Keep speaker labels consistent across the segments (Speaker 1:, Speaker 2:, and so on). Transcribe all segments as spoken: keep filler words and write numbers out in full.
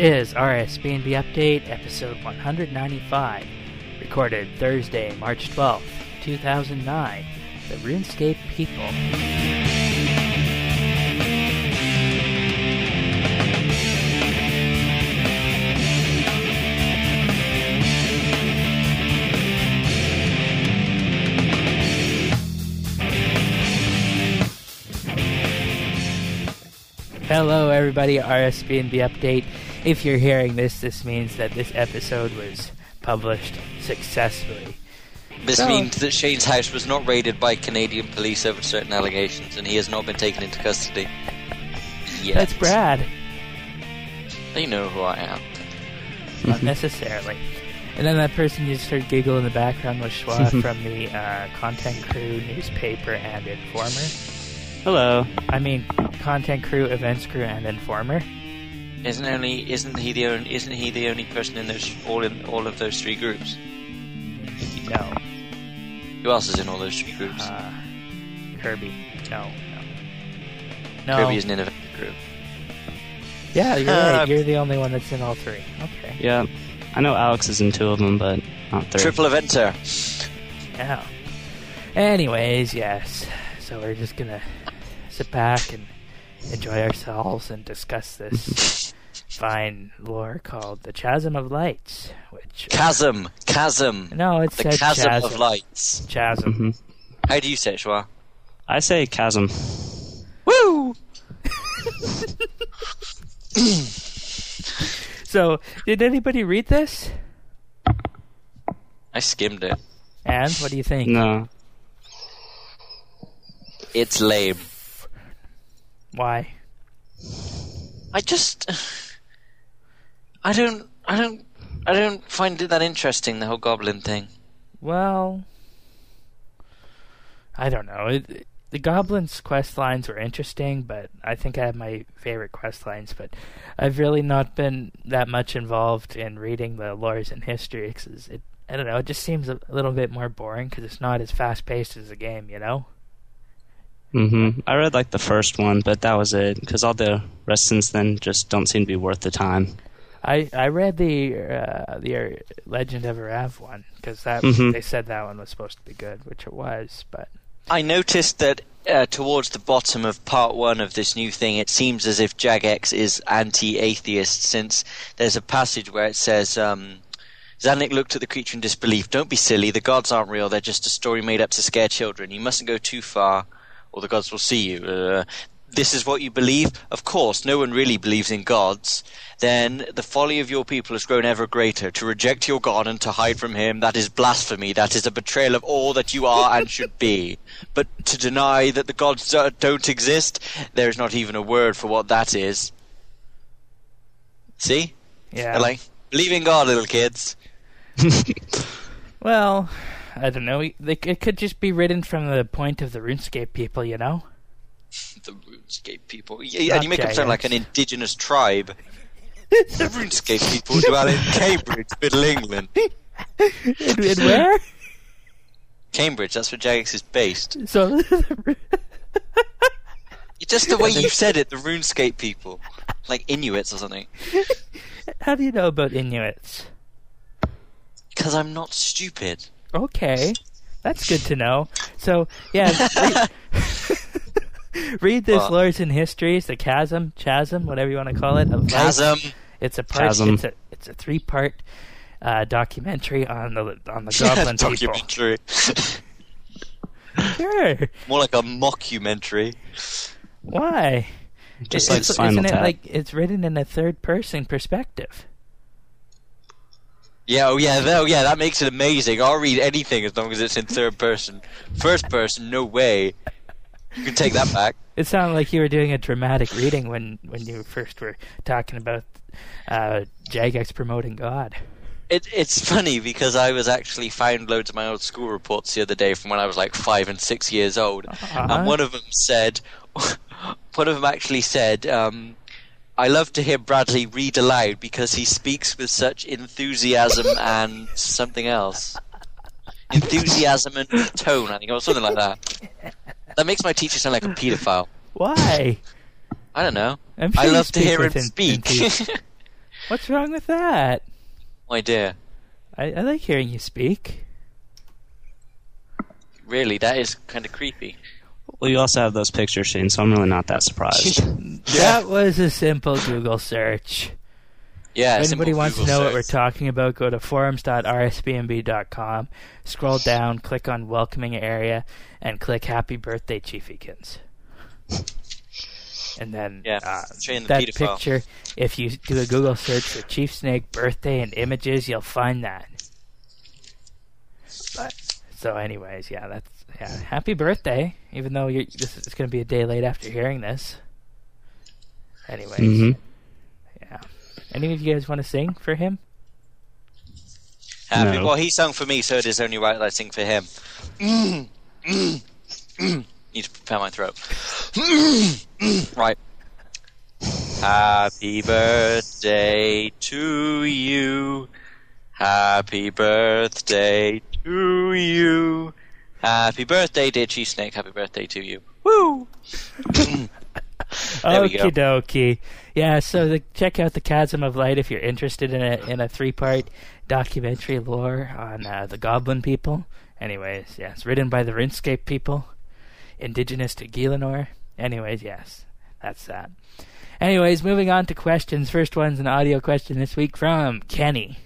Speaker 1: is R S B N B Update, episode one ninety-five, recorded Thursday, March twelfth, two thousand nine, The RuneScape People. Hello everybody, R S B N B Update. If you're hearing this, this means that this episode was published successfully.
Speaker 2: This
Speaker 1: so,
Speaker 2: means that Shane's house was not raided by Canadian police over certain allegations, and he has not been taken into custody. Yet.
Speaker 1: That's Brad.
Speaker 2: They know who I am.
Speaker 1: Not necessarily. And then that person you just heard giggle in the background was Schwa from the uh, Content Crew newspaper and Informer.
Speaker 3: Hello.
Speaker 1: I mean, Content Crew, Events Crew, and Informer.
Speaker 2: Isn't only isn't he the only isn't he the only person in those all in all of those three groups?
Speaker 1: No.
Speaker 2: Who else is in all those three groups?
Speaker 1: Uh, Kirby. No. No.
Speaker 2: Kirby is in an event group.
Speaker 1: Yeah, you're right. You're the only one that's in all three. Okay.
Speaker 3: Yeah, I know Alex is in two of them, but not three.
Speaker 2: Triple eventer.
Speaker 1: Yeah. Anyways, yes. So we're just gonna sit back and enjoy ourselves and discuss this fine lore called the Chasm of Lights, which
Speaker 2: Chasm, chasm.
Speaker 1: No, it's
Speaker 2: the
Speaker 1: said
Speaker 2: chasm,
Speaker 1: chasm
Speaker 2: of lights.
Speaker 1: Chasm.
Speaker 3: Mm-hmm.
Speaker 2: How do you say it, Schwa?
Speaker 3: I say chasm.
Speaker 2: Woo!
Speaker 1: So, did anybody read this?
Speaker 2: I skimmed it.
Speaker 1: And what do you think?
Speaker 3: No.
Speaker 2: It's lame.
Speaker 1: Why?
Speaker 2: I just, I don't, I don't, I don't find it that interesting. The whole goblin thing.
Speaker 1: Well, I don't know. It, the goblins' quest lines were interesting, but I think I have my favorite quest lines. But I've really not been that much involved in reading the lores and history because it, I don't know. It just seems a little bit more boring because it's not as fast paced as a game, you know.
Speaker 3: Mm-hmm. I read like the first one, but that was it. Because all the rest since then just don't seem to be worth the time.
Speaker 1: I, I read the uh, the uh, Legend of Arav one because that
Speaker 3: mm-hmm.
Speaker 1: they said that one was supposed to be good, which it was. But
Speaker 2: I noticed that uh, towards the bottom of part one of this new thing, it seems as if Jagex is anti-atheist, since there's a passage where it says. Um, Zanuck looked at the creature in disbelief. Don't be silly. The gods aren't real. They're just a story made up to scare children. You mustn't go too far, or the gods will see you. Uh, this is what you believe? Of course, no one really believes in gods. Then the folly of your people has grown ever greater. To reject your God and to hide from him, that is blasphemy. That is a betrayal of all that you are and should be. But to deny that the gods don't exist, there is not even a word for what that is. See?
Speaker 1: yeah.
Speaker 2: They're like, believe in God, little kids.
Speaker 1: Well, I don't know. It could just be written from the point of the RuneScape people, you know?
Speaker 2: The RuneScape people. Yeah, and you make them sound like an indigenous tribe. The RuneScape people dwell in Cambridge, Middle England.
Speaker 1: in, in where?
Speaker 2: Cambridge, that's where Jagex is based.
Speaker 1: So,
Speaker 2: Just the way you said it, the RuneScape people. Like Inuits or something.
Speaker 1: How do you know about Inuits?
Speaker 2: Because I'm not stupid.
Speaker 1: Okay, that's good to know. So, yeah, read, read this
Speaker 2: What?
Speaker 1: Lores and Histories, the Chasm, Chasm, whatever you want to call it. Of
Speaker 2: Chasm.
Speaker 1: Life. It's a part.
Speaker 3: Chasm.
Speaker 1: It's a it's a three part uh, documentary on the on the goblin people.
Speaker 2: Documentary.
Speaker 1: Sure.
Speaker 2: More like a mockumentary.
Speaker 1: Why?
Speaker 3: Just
Speaker 1: It-
Speaker 3: like
Speaker 1: it's,
Speaker 3: Spinal
Speaker 1: isn't it
Speaker 3: Tap.
Speaker 1: like it's written in a third person perspective?
Speaker 2: Yeah, oh yeah, th- oh yeah, that makes it amazing. I'll read anything as long as it's in third person. First person, no way. You can take that back.
Speaker 1: It sounded like you were doing a dramatic reading when, when you first were talking about uh, Jagex promoting God.
Speaker 2: It, it's funny because I was actually found loads of my old school reports the other day from when I was like five and six years old,
Speaker 1: Uh-huh.
Speaker 2: and one of them said, one of them actually said, um, "I love to hear Bradley read aloud because he speaks with such enthusiasm and something else, enthusiasm and tone." I think, or something like that. That makes my teacher sound like a paedophile.
Speaker 1: Why?
Speaker 2: I don't know.
Speaker 1: I'm sure
Speaker 2: I
Speaker 1: you
Speaker 2: love to
Speaker 1: speak
Speaker 2: hear him
Speaker 1: with en-
Speaker 2: speak.
Speaker 1: enthusi- What's wrong with that?
Speaker 2: My dear.
Speaker 1: I, I like hearing you speak.
Speaker 2: Really, that is kind of creepy.
Speaker 3: Well, you also have those pictures, Shane, so I'm really not that surprised.
Speaker 1: That was a simple Google search.
Speaker 2: Yeah,
Speaker 1: if anybody wants
Speaker 2: Google
Speaker 1: to know
Speaker 2: search.
Speaker 1: what we're talking about, go to forums dot r s b m b dot com, scroll down, click on Welcoming Area, and click Happy Birthday, Chiefykins. And then
Speaker 2: yeah,
Speaker 1: uh,
Speaker 2: the
Speaker 1: that
Speaker 2: pedophile.
Speaker 1: picture, if you do a Google search for Chief Snake birthday and images, you'll find that. But, so anyways, yeah, that's yeah. Happy birthday, even though you're, this is going to be a day late after hearing this. Anyways,
Speaker 3: Mm-hmm.
Speaker 1: yeah. Any of you guys want to sing for him?
Speaker 2: Happy.
Speaker 3: No.
Speaker 2: Well, he sung for me, so it is only right that I sing for him. Mm, mm, mm. Need to prepare my throat. Mm, mm. Right. Happy birthday to you. Happy birthday to you. Happy birthday, dear Chief Snake. Happy birthday to you. Woo! There we go.
Speaker 1: Okie dokie. Yeah, so the, check out the Chasm of Light if you're interested in a in a three part documentary lore on uh, the Goblin people. Anyways, yeah, it's written by the RuneScape people, indigenous to Gielinor. Anyways, yes, that's that. Anyways, moving on to questions. First one's an audio question this week from Kenny.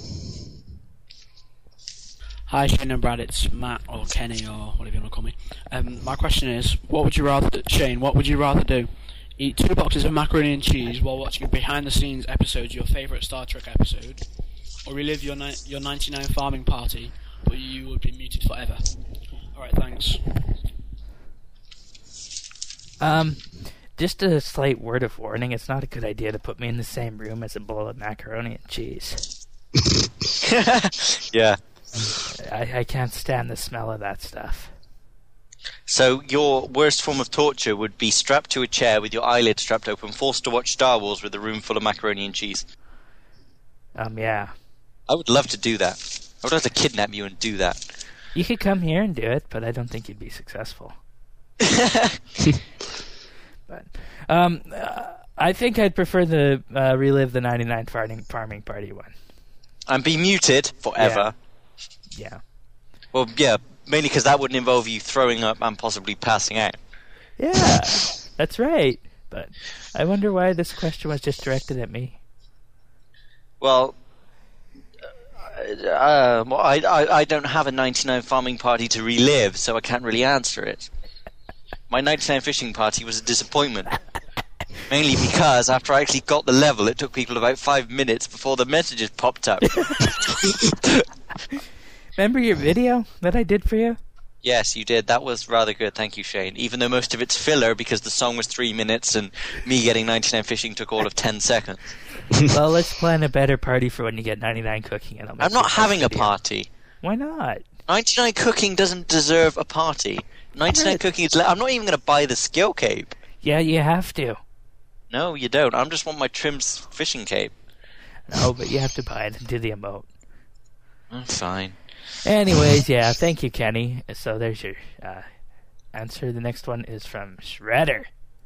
Speaker 4: Hi, Shane and Brad. It's Matt or Kenny or whatever you want to call me. Um, my question is, what would you rather do, Shane? What would you rather do? Eat two boxes of macaroni and cheese while watching a behind-the-scenes episode of your favourite Star Trek episode, or relive your ni- your ninety-nine farming party, but you would be muted forever? All right, thanks.
Speaker 1: Um, just a slight word of warning: it's not a good idea to put me in the same room as a bowl of macaroni and cheese.
Speaker 2: Yeah.
Speaker 1: I, I can't stand the smell of that stuff.
Speaker 2: So your worst form of torture would be strapped to a chair with your eyelids strapped open, forced to watch Star Wars with a room full of macaroni and cheese.
Speaker 1: Um, yeah.
Speaker 2: I would love to do that. I would love to kidnap you and do that.
Speaker 1: You could come here and do it, but I don't think you'd be successful. But um, uh, I think I'd prefer the uh, relive the ninety-nine farming farming party one.
Speaker 2: And be muted forever.
Speaker 1: Yeah.
Speaker 2: Well, yeah, mainly because that wouldn't involve you throwing up and possibly passing out.
Speaker 1: Yeah, that's right. But I wonder why this question was just directed at me.
Speaker 2: Well, uh, well I, I, I don't have a ninety-nine farming party to relive, so I can't really answer it. My ninety-nine fishing party was a disappointment. Mainly because after I actually got the level, it took people about five minutes before the messages popped up.
Speaker 1: Remember your video that I did for you?
Speaker 2: Yes, you did. That was rather good. Thank you, Shane. Even though most of it's filler because the song was three minutes and me getting ninety-nine fishing took all of ten seconds.
Speaker 1: Well, let's plan a better party for when you get ninety-nine cooking. And I'll make
Speaker 2: I'm not
Speaker 1: you a
Speaker 2: having a
Speaker 1: video.
Speaker 2: party.
Speaker 1: Why not?
Speaker 2: ninety-nine cooking doesn't deserve a party. ninety-nine cooking is... Le- I'm not even going to buy the skill cape.
Speaker 1: Yeah, you have to.
Speaker 2: No, you don't. I just want my Trim's fishing cape.
Speaker 1: No, but you have to buy it and do the emote.
Speaker 2: Oh, fine.
Speaker 1: Anyways, yeah, thank you, Kenny. So there's your uh, answer. The next one is from Shredder.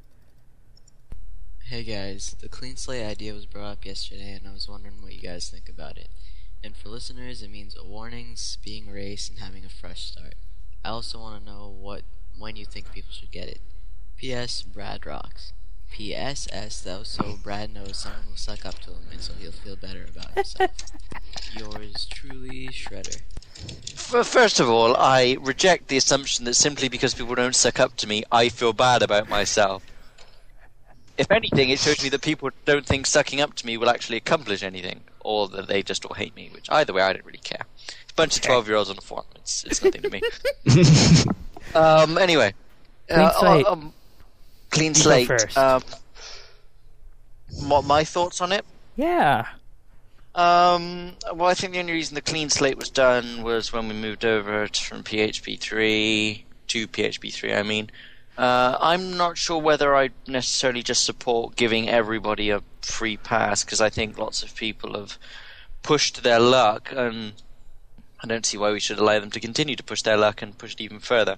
Speaker 5: Hey guys, the clean slate idea was brought up yesterday and I was wondering what you guys think about it. And for listeners, it means warnings, being erased, and having a fresh start. I also want to know what when you think people should get it. P S. Brad rocks. P S S though, so Brad knows someone will suck up to him and so he'll feel better about himself. Yours truly, Shredder.
Speaker 2: F- First of all, I reject the assumption that simply because people don't suck up to me, I feel bad about myself. If anything, it shows me that people don't think sucking up to me will actually accomplish anything, or that they just all hate me, which either way, I don't really care. It's a bunch of twelve-year-olds on a forum. It's, it's nothing to me. um, anyway.
Speaker 1: Clean
Speaker 2: uh,
Speaker 1: slate.
Speaker 2: um, clean
Speaker 1: You go
Speaker 2: slate.
Speaker 1: first.
Speaker 2: Um, what my thoughts on it?
Speaker 1: Yeah.
Speaker 2: Um, well, I think the only reason the clean slate was done was when we moved over to, from P H P three to P H P three, I mean. Uh, I'm not sure whether I necessarily just support giving everybody a free pass, because I think lots of people have pushed their luck, and I don't see why we should allow them to continue to push their luck and push it even further.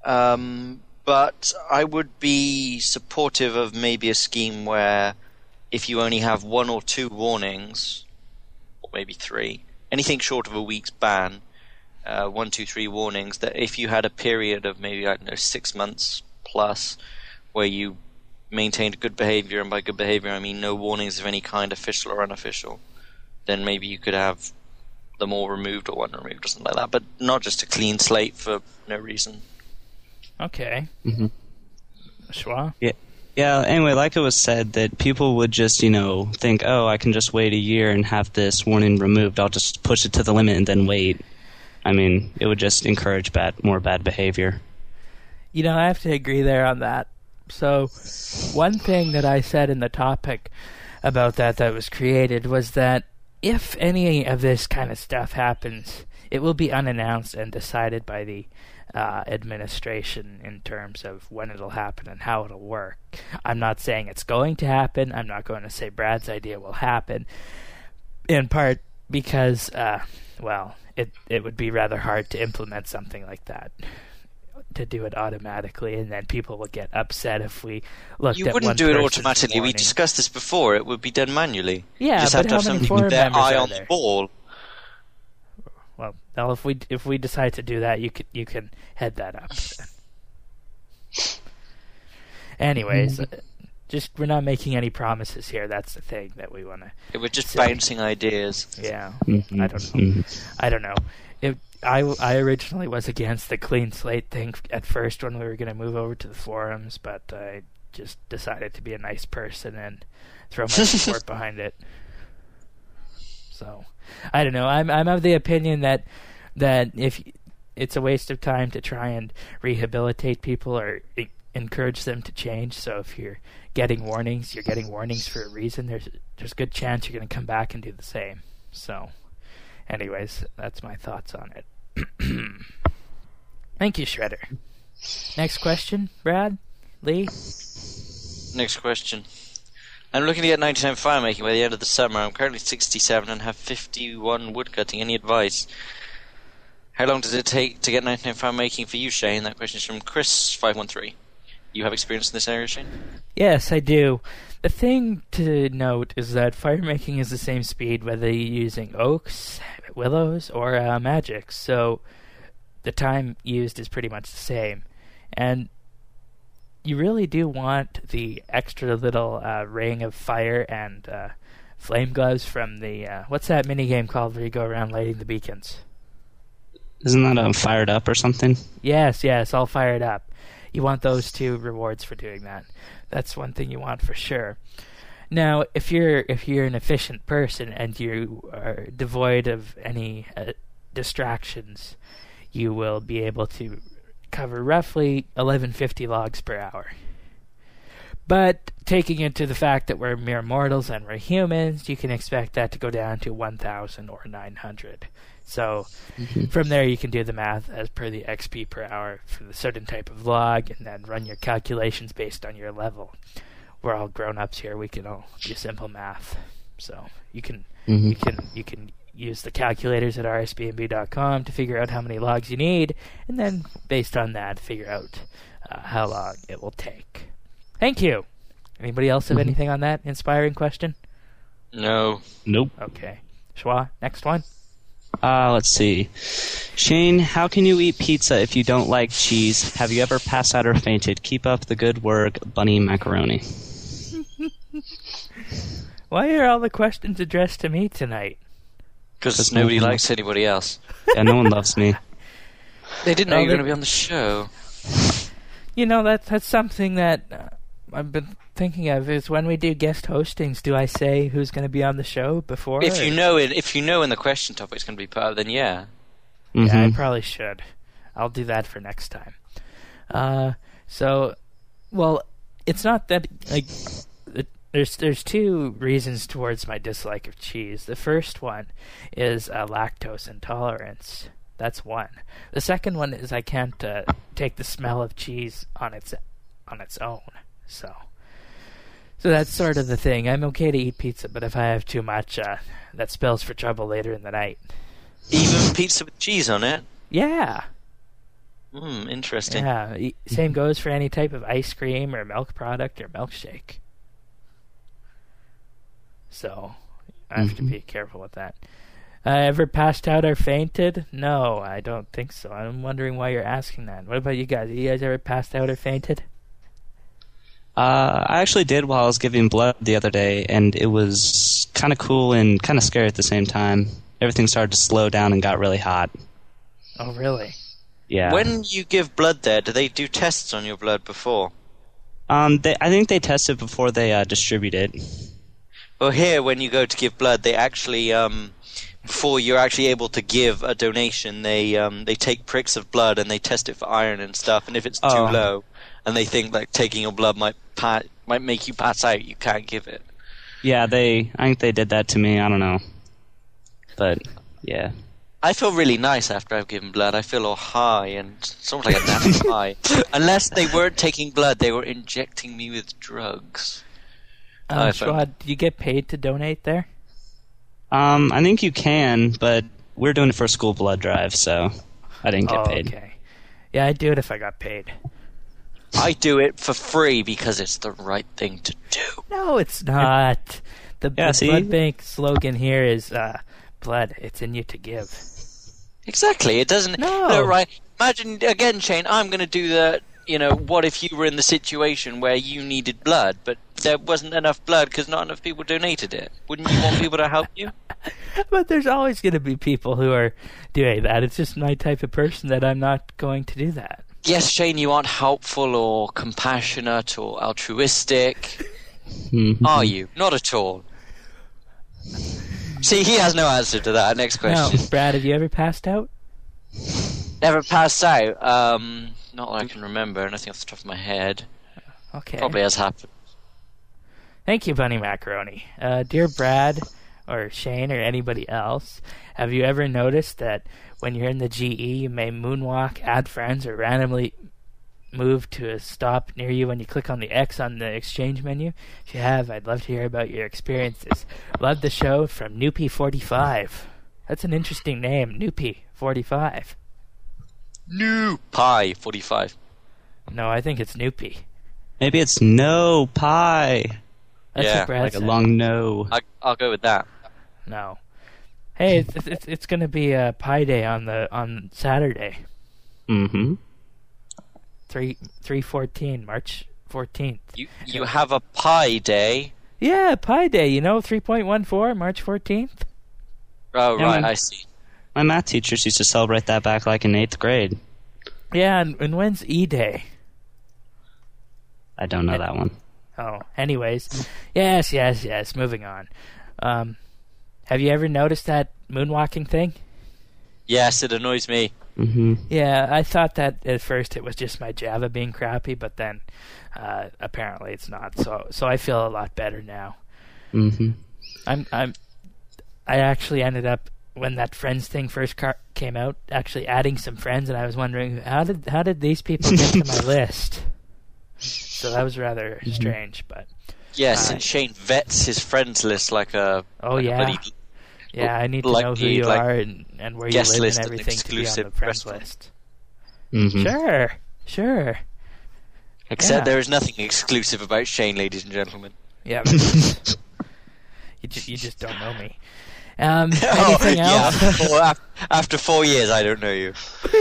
Speaker 2: Um, but I would be supportive of maybe a scheme where if you only have one or two warnings, or maybe three, anything short of a week's ban, uh, one, two, three warnings, that if you had a period of maybe, I don't know, six months plus, where you maintained good behavior, and by good behavior I mean no warnings of any kind, official or unofficial, then maybe you could have them all removed or one removed or something like that, but not just a clean slate for no reason.
Speaker 1: Okay.
Speaker 3: Mm-hmm.
Speaker 1: Schwa?
Speaker 3: Yeah. Yeah, anyway, like it was said, that people would just, you know, think, oh, I can just wait a year and have this warning removed. I'll just push it to the limit and then wait. I mean, it would just encourage bad, more bad behavior.
Speaker 1: You know, I have to agree there on that. So, one thing that I said in the topic about that that was created was that if any of this kind of stuff happens, it will be unannounced and decided by the Uh, administration in terms of when it'll happen and how it'll work. I'm not saying it's going to happen. I'm not going to say Brad's idea will happen, in part because, uh, well, it it would be rather hard to implement something like that, to do it automatically, and then people will get upset if we looked
Speaker 2: You
Speaker 1: at
Speaker 2: wouldn't
Speaker 1: one
Speaker 2: do it
Speaker 1: person's
Speaker 2: automatically. We
Speaker 1: warning.
Speaker 2: discussed this before. It would be done manually.
Speaker 1: Yeah,
Speaker 2: you just
Speaker 1: but
Speaker 2: have to
Speaker 1: how
Speaker 2: have
Speaker 1: many
Speaker 2: somebody
Speaker 1: forum
Speaker 2: with their
Speaker 1: members
Speaker 2: eye
Speaker 1: are
Speaker 2: on
Speaker 1: there?
Speaker 2: the ball.
Speaker 1: Well, well, if we if we decide to do that, you can you can head that up. Anyways, uh, just we're not making any promises here. That's the thing that we want to.
Speaker 2: It was just
Speaker 1: So-
Speaker 2: bouncing ideas.
Speaker 1: Yeah,
Speaker 3: Mhm.
Speaker 1: I don't know. I don't know. It, I I originally was against the clean slate thing at first when we were going to move over to the forums, but I just decided to be a nice person and throw my support behind it. So, I don't know. I'm I'm of the opinion that that if it's a waste of time to try and rehabilitate people or e- encourage them to change. So if you're getting warnings, you're getting warnings for a reason. There's there's a good chance you're going to come back and do the same. So, anyways, that's my thoughts on it. Thank you, Shredder. Next question, Brad, Lee.
Speaker 2: Next question. I'm looking to get ninety-nine fire making by the end of the summer. I'm currently sixty-seven and have fifty-one woodcutting. Any advice? How long does it take to get ninety-nine fire making for you, Shane? That question is from Chris five one three. You have experience in this area, Shane?
Speaker 1: Yes, I do. The thing to note is that fire making is the same speed whether you're using oaks, willows, or uh, magics. So the time used is pretty much the same. And you really do want the extra little uh, ring of fire and uh, flame gloves from the... Uh, what's that minigame called where you go around lighting the beacons?
Speaker 3: Isn't that um, fired up or something?
Speaker 1: Yes, yes, all fired up. You want those two rewards for doing that. That's one thing you want for sure. Now, if you're if you're an efficient person and you are devoid of any uh, distractions, you will be able to cover roughly eleven fifty logs per hour. But taking into the fact that we're mere mortals and we're humans, you can expect that to go down to one thousand or nine hundred. So
Speaker 3: Mm-hmm.
Speaker 1: from there you can do the math as per the X P per hour for the certain type of log and then run your calculations based on your level. We're all grown-ups here. We can all do simple math. So you can
Speaker 3: Mm-hmm.
Speaker 1: you can you can use the calculators at r s b n b dot com to figure out how many logs you need, and then based on that figure out uh, how long it will take. Thank you. Anybody else have
Speaker 3: Mhm.
Speaker 1: anything on that inspiring question?
Speaker 2: No.
Speaker 3: Nope.
Speaker 1: Okay. Schwa, next one.
Speaker 3: Uh, let's see. Shane, how can you eat pizza if you don't like cheese? Have you ever passed out or fainted? Keep up the good work, Bunny Macaroni.
Speaker 1: Why are all the questions addressed to me tonight?
Speaker 2: Because
Speaker 3: Because
Speaker 2: nobody
Speaker 3: no one-
Speaker 2: likes anybody else.
Speaker 3: Yeah, no one loves me.
Speaker 2: They didn't know
Speaker 1: Oh,
Speaker 2: you were
Speaker 1: they-
Speaker 2: going to be on the show.
Speaker 1: You know, that that's something that uh, I've been thinking of is when we do guest hostings, do I say who's going to be on the show before?
Speaker 2: If
Speaker 1: or-
Speaker 2: you know it, if you know in the question topic's going to be part of, then yeah.
Speaker 1: Yeah, I
Speaker 3: Mhm.
Speaker 1: probably should. I'll do that for next time. Uh, so, well, it's not that like it, there's there's two reasons towards my dislike of cheese. The first one is uh, lactose intolerance. That's one. The second one is I can't uh, take the smell of cheese on its on its own. So, so that's sort of the thing. I'm okay to eat pizza, but if I have too much, uh, that spells for trouble later in the night.
Speaker 2: Even pizza with cheese on it.
Speaker 1: Yeah.
Speaker 2: Hmm, interesting.
Speaker 1: Yeah, e- same goes for any type of ice cream or milk product or milkshake. so I have
Speaker 3: Mm-hmm.
Speaker 1: to be careful with that. Uh, ever passed out or fainted? No, I don't think so. I'm wondering why you're asking that. What about you guys? Have you guys ever passed out or fainted?
Speaker 3: Uh, I actually did while I was giving blood the other day, and it was kind of cool and kind of scary at the same time. Everything started to slow down and got really hot.
Speaker 1: Oh, really?
Speaker 3: Yeah.
Speaker 2: When you give blood there, do they do tests on your blood before?
Speaker 3: Um, they, I think they test it before they uh, distribute it.
Speaker 2: Well, here, when you go to give blood, they actually, um, before you're actually able to give a donation, they um, they take pricks of blood and they test it for iron and stuff. And if it's too
Speaker 3: Oh.
Speaker 2: low, and they think like taking your blood might pa- might make you pass out, you can't give it.
Speaker 3: Yeah, they. I think they did that to me. I don't know, but yeah.
Speaker 2: I feel really nice after I've given blood. I feel all high and sort of like a natural high. Unless they weren't taking blood, they were injecting me with drugs.
Speaker 1: Um,
Speaker 2: I found-
Speaker 1: Schwad, do you get paid to donate there?
Speaker 3: Um, I think you can, but we're doing it for a school blood drive, so I didn't get
Speaker 1: oh,
Speaker 3: paid.
Speaker 1: okay. Yeah, I'd do it if I got paid.
Speaker 2: I do it for free because it's the right thing to do.
Speaker 1: No, it's not. The,
Speaker 3: Yeah,
Speaker 1: the
Speaker 3: see?
Speaker 1: blood bank slogan here is uh, blood, it's in you to give.
Speaker 2: Exactly. It doesn't
Speaker 1: No.
Speaker 2: look right. Imagine again, Shane. I'm going to do the. You know, what if you were in the situation where you needed blood, but there wasn't enough blood because not enough people donated it? Wouldn't you want people to help you?
Speaker 1: But there's always going to be people who are doing that. It's just my type of person that I'm not going to do that.
Speaker 2: Yes, Shane. You aren't helpful or compassionate or altruistic,
Speaker 3: Mhm.
Speaker 2: are you? Not at all. See, he has no answer to that. Next question.
Speaker 1: No, Brad, have you ever passed out?
Speaker 2: Never passed out. Um, not that I can remember. Nothing off the top of my head.
Speaker 1: Okay.
Speaker 2: Probably has happened.
Speaker 1: Thank you, Bunny Macaroni. Uh, dear Brad, or Shane, or anybody else, have you ever noticed that when you're in the G E, you may moonwalk, add friends, or randomly move to a stop near you when you click on the X on the exchange menu? If you have, I'd love to hear about your experiences. Love the show from Noopy forty-five. That's an interesting name, Noopy forty-five.
Speaker 2: New Pi forty-five.
Speaker 1: No, I think it's Noopy.
Speaker 3: Maybe it's no pie,
Speaker 1: That's
Speaker 2: Yeah,
Speaker 1: what Brad
Speaker 3: like a
Speaker 1: said.
Speaker 3: long no.
Speaker 2: I, I'll go with that.
Speaker 1: No. Hey, it's it's, it's going to be a Pi Day on the on Saturday.
Speaker 3: Mm-hmm.
Speaker 1: Three three fourteen, March fourteenth.
Speaker 2: You you have a Pi Day.
Speaker 1: Yeah, Pi Day. You know, three point one four, March fourteenth.
Speaker 2: Oh
Speaker 3: Yeah,
Speaker 2: right,
Speaker 3: man.
Speaker 2: I see.
Speaker 3: My math teachers used to celebrate that back like in eighth grade.
Speaker 1: Yeah, and, and when's E Day?
Speaker 3: I don't know that one.
Speaker 1: Oh, anyways, yes, yes, yes. Moving on. Um, have you ever noticed that moonwalking thing?
Speaker 2: Yes, it annoys me.
Speaker 3: Mm-hmm.
Speaker 1: Yeah, I thought that at first it was just my Java being crappy, but then uh, apparently it's not. So, so I feel a lot better now.
Speaker 3: Mm-hmm.
Speaker 1: I'm, I'm, I actually ended up when that friends thing first car- came out, actually adding some friends, and I was wondering how did how did these people get to my list? So that was rather strange, but
Speaker 2: Yes,
Speaker 1: Uh,
Speaker 2: and Shane vets his friends list like a.
Speaker 1: oh
Speaker 2: like a
Speaker 1: yeah,
Speaker 2: bloody-
Speaker 1: yeah. I need to
Speaker 2: like
Speaker 1: know who
Speaker 2: the,
Speaker 1: you
Speaker 2: like,
Speaker 1: are and, and where you
Speaker 2: guest
Speaker 1: live
Speaker 2: list
Speaker 1: and
Speaker 2: and
Speaker 1: everything to be on
Speaker 2: exclusive
Speaker 1: the friends
Speaker 2: restaurant.
Speaker 1: list.
Speaker 3: Mm-hmm.
Speaker 1: Sure, sure.
Speaker 2: Except
Speaker 1: Yeah.
Speaker 2: there is nothing exclusive about Shane, ladies and gentlemen.
Speaker 1: Yeah, but you just you just don't know me. Um, anything
Speaker 2: Oh, yeah,
Speaker 1: else?
Speaker 2: after, four, af- after four years, I don't know you.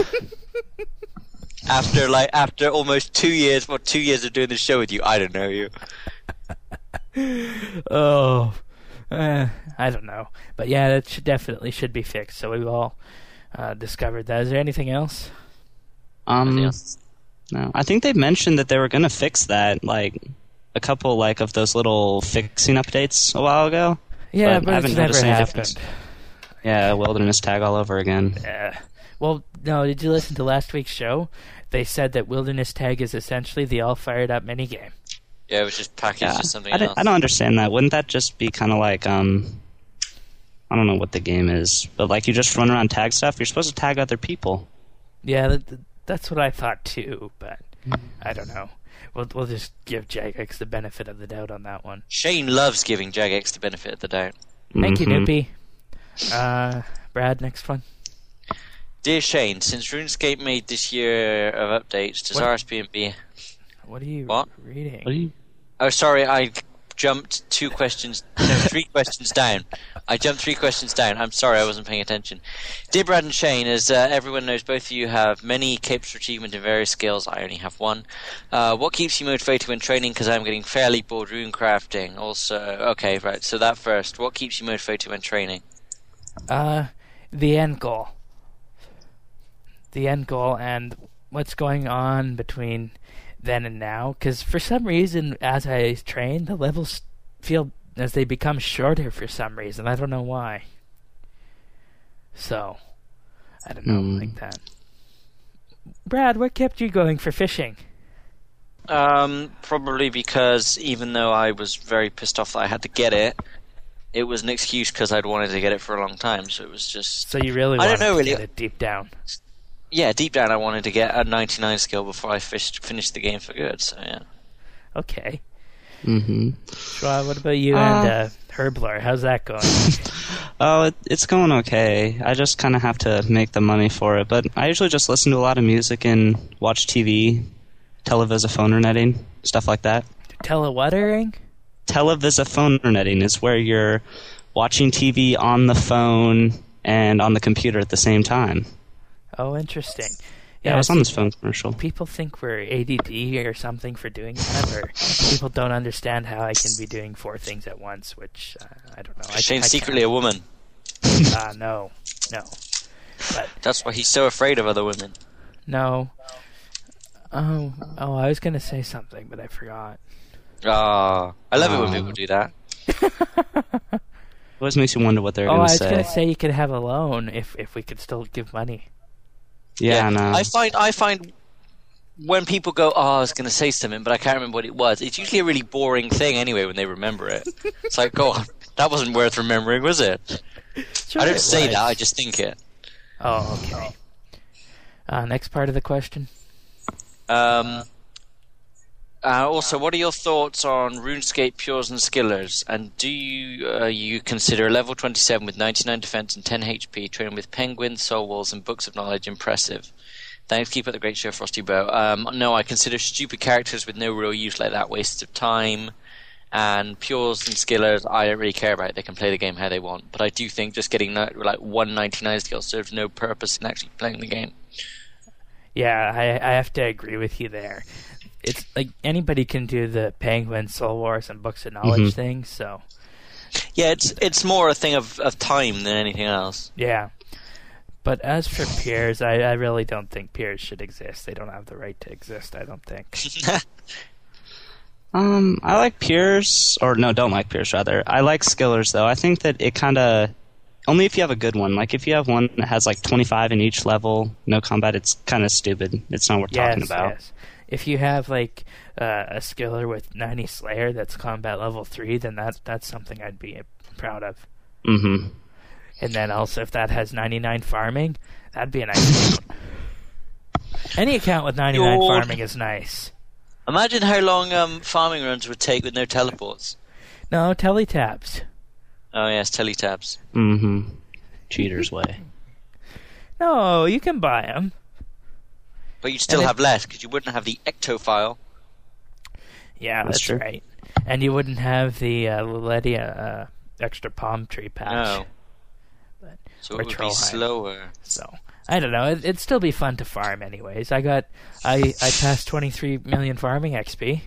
Speaker 2: after like after almost two years, or two years of doing the show with you, I don't know you.
Speaker 1: Oh, uh, I don't know, but yeah, that should definitely should be fixed. So we've all uh, discovered that. Is there anything else?
Speaker 3: Um,
Speaker 2: Yeah.
Speaker 3: no, I think they mentioned that they were going to fix that, like a couple like of those little fixing updates a while ago.
Speaker 1: Yeah,
Speaker 3: But
Speaker 1: but,
Speaker 3: I
Speaker 1: it's
Speaker 3: haven't
Speaker 1: never
Speaker 3: noticed any
Speaker 1: happened.
Speaker 3: difference. Yeah, wilderness tag all over again.
Speaker 1: Yeah. Well, no. Did you listen to last week's show? They said that Wilderness Tag is essentially the all fired up minigame.
Speaker 2: Yeah, it was just packaged
Speaker 3: Yeah,
Speaker 2: as something
Speaker 3: I don't,
Speaker 2: else.
Speaker 3: I don't understand that. Wouldn't that just be kind of like um, I don't know what the game is, but like you just run around tag stuff. You're supposed to tag other people.
Speaker 1: Yeah, that, that's what I thought too, but I don't know. We'll we'll just give Jagex the benefit of the doubt on that one.
Speaker 2: Shane loves giving Jagex the benefit of the doubt.
Speaker 1: Thank you,
Speaker 3: Mhm.
Speaker 1: Noopy. Uh, Brad, next one.
Speaker 2: Dear Shane, since RuneScape made this year of updates, does
Speaker 1: What?
Speaker 2: R S P and B...
Speaker 1: What are you
Speaker 2: What?
Speaker 1: reading?
Speaker 3: What do you?
Speaker 2: Oh, sorry, I jumped two questions, no, three questions down. I jumped three questions down. I'm sorry, I wasn't paying attention. Dear Brad and Shane, as uh, everyone knows, both of you have many capes for achievement in various skills. I only have one. Uh, what keeps you motivated when training? Because I'm getting fairly bored rune crafting. Also, okay, right, so that first. What keeps you motivated when training?
Speaker 1: Uh, the end goal. The end goal and what's going on between then and now. Because for some reason, as I train, the levels feel as they become shorter for some reason. I don't know why. So, I don't know, mm. like that. Brad, what kept you going for fishing?
Speaker 2: Um, probably because even though I was very pissed off that I had to get it, it was an excuse because I'd wanted to get it for a long time. So it was just.
Speaker 1: So you really
Speaker 2: I
Speaker 1: wanted
Speaker 2: don't know,
Speaker 1: to
Speaker 2: really.
Speaker 1: get it deep down.
Speaker 2: Yeah, deep down I wanted to get a ninety-nine skill before I fished, finished the game for good. So yeah.
Speaker 1: Okay.
Speaker 3: Mm-hmm.
Speaker 1: Schwa, what about you uh, and uh, Herblar? How's that going?
Speaker 3: Oh, it, it's going okay. I just kind of have to make the money for it. But I usually just listen to a lot of music and watch T V, televisaphonernetting, stuff like that.
Speaker 1: Telewatering?
Speaker 3: Televisaphonernetting is where you're watching T V on the phone and on the computer at the same time.
Speaker 1: Oh, interesting.
Speaker 3: Yeah, yeah I was on this phone commercial.
Speaker 1: People think we're A D D or something for doing that, or people don't understand how I can be doing four things at once, which, uh, I don't know. I,
Speaker 2: Shane's
Speaker 1: I
Speaker 2: secretly
Speaker 1: can't.
Speaker 2: a woman.
Speaker 1: Ah, uh, no. No. But
Speaker 2: that's why he's so afraid of other women.
Speaker 1: No. Oh, oh, I was going to say something, but I forgot.
Speaker 2: Ah, oh, I love
Speaker 3: oh.
Speaker 2: it when people do that.
Speaker 3: It always makes you wonder what they're
Speaker 1: oh,
Speaker 3: going to
Speaker 1: say. Oh, I was
Speaker 3: say.
Speaker 1: going to say you could have a loan if, if we could still give money.
Speaker 3: Yeah,
Speaker 2: yeah.
Speaker 3: no.
Speaker 2: I find I find when people go, oh, I was going to say something, but I can't remember what it was. It's usually a really boring thing anyway when they remember it. It's like, oh, that wasn't worth remembering, was it?
Speaker 1: Sure
Speaker 2: I don't
Speaker 1: it
Speaker 2: say
Speaker 1: was.
Speaker 2: that. I just think it.
Speaker 1: Oh, okay. Uh, next part of the question.
Speaker 2: Um. Uh, also, what are your thoughts on RuneScape Pures and Skillers? And do you uh, you consider a level twenty-seven with ninety-nine defense and ten H P, training with penguins, soul walls, and books of knowledge impressive? Thanks, keep up the great show, Frosty Bow. Um, no, I consider stupid characters with no real use like that wastes of time. And Pures and Skillers, I don't really care about. They can play the game how they want. But I do think just getting like one ninety-nine skill serves no purpose in actually playing the game.
Speaker 1: Yeah, I, I have to agree with you there. It's like anybody can do the Penguin, Soul Wars, and Books of Knowledge
Speaker 3: mm-hmm.
Speaker 1: thing, so...
Speaker 2: Yeah, it's it's more a thing of, of time than anything else.
Speaker 1: Yeah. But as for peers, I, I really don't think peers should exist. They don't have the right to exist, I don't think.
Speaker 3: um, I like peers, or no, don't like peers, rather. I like skillers, though. I think that it kind of... Only if you have a good one. Like, if you have one that has, like, twenty-five in each level, no combat, it's kind of stupid. It's not worth
Speaker 1: yes,
Speaker 3: talking about.
Speaker 1: Yes. If you have, like, uh, a skiller with ninety Slayer that's combat level three, then that's, that's something I'd be proud of.
Speaker 3: Mm-hmm.
Speaker 1: And then also, if that has ninety-nine farming, that'd be a nice account. Any account with ninety-nine
Speaker 2: Lord.
Speaker 1: farming is nice.
Speaker 2: Imagine how long um, farming runs would take with no teleports.
Speaker 1: No, teletabs.
Speaker 2: Oh, yes, teletabs.
Speaker 3: Mm-hmm. Cheater's way.
Speaker 1: No, you can buy them.
Speaker 2: But you'd still
Speaker 1: and
Speaker 2: have
Speaker 1: it,
Speaker 2: less, because you wouldn't have the ectofile.
Speaker 1: Yeah,
Speaker 3: that's,
Speaker 1: that's
Speaker 3: true.
Speaker 1: right. And you wouldn't have the uh, Luletia uh, extra palm tree patch.
Speaker 2: No.
Speaker 1: But,
Speaker 2: So it would be slower.
Speaker 1: So, I don't know. It, it'd still be fun to farm anyways. I got... I, I passed twenty-three million farming X P.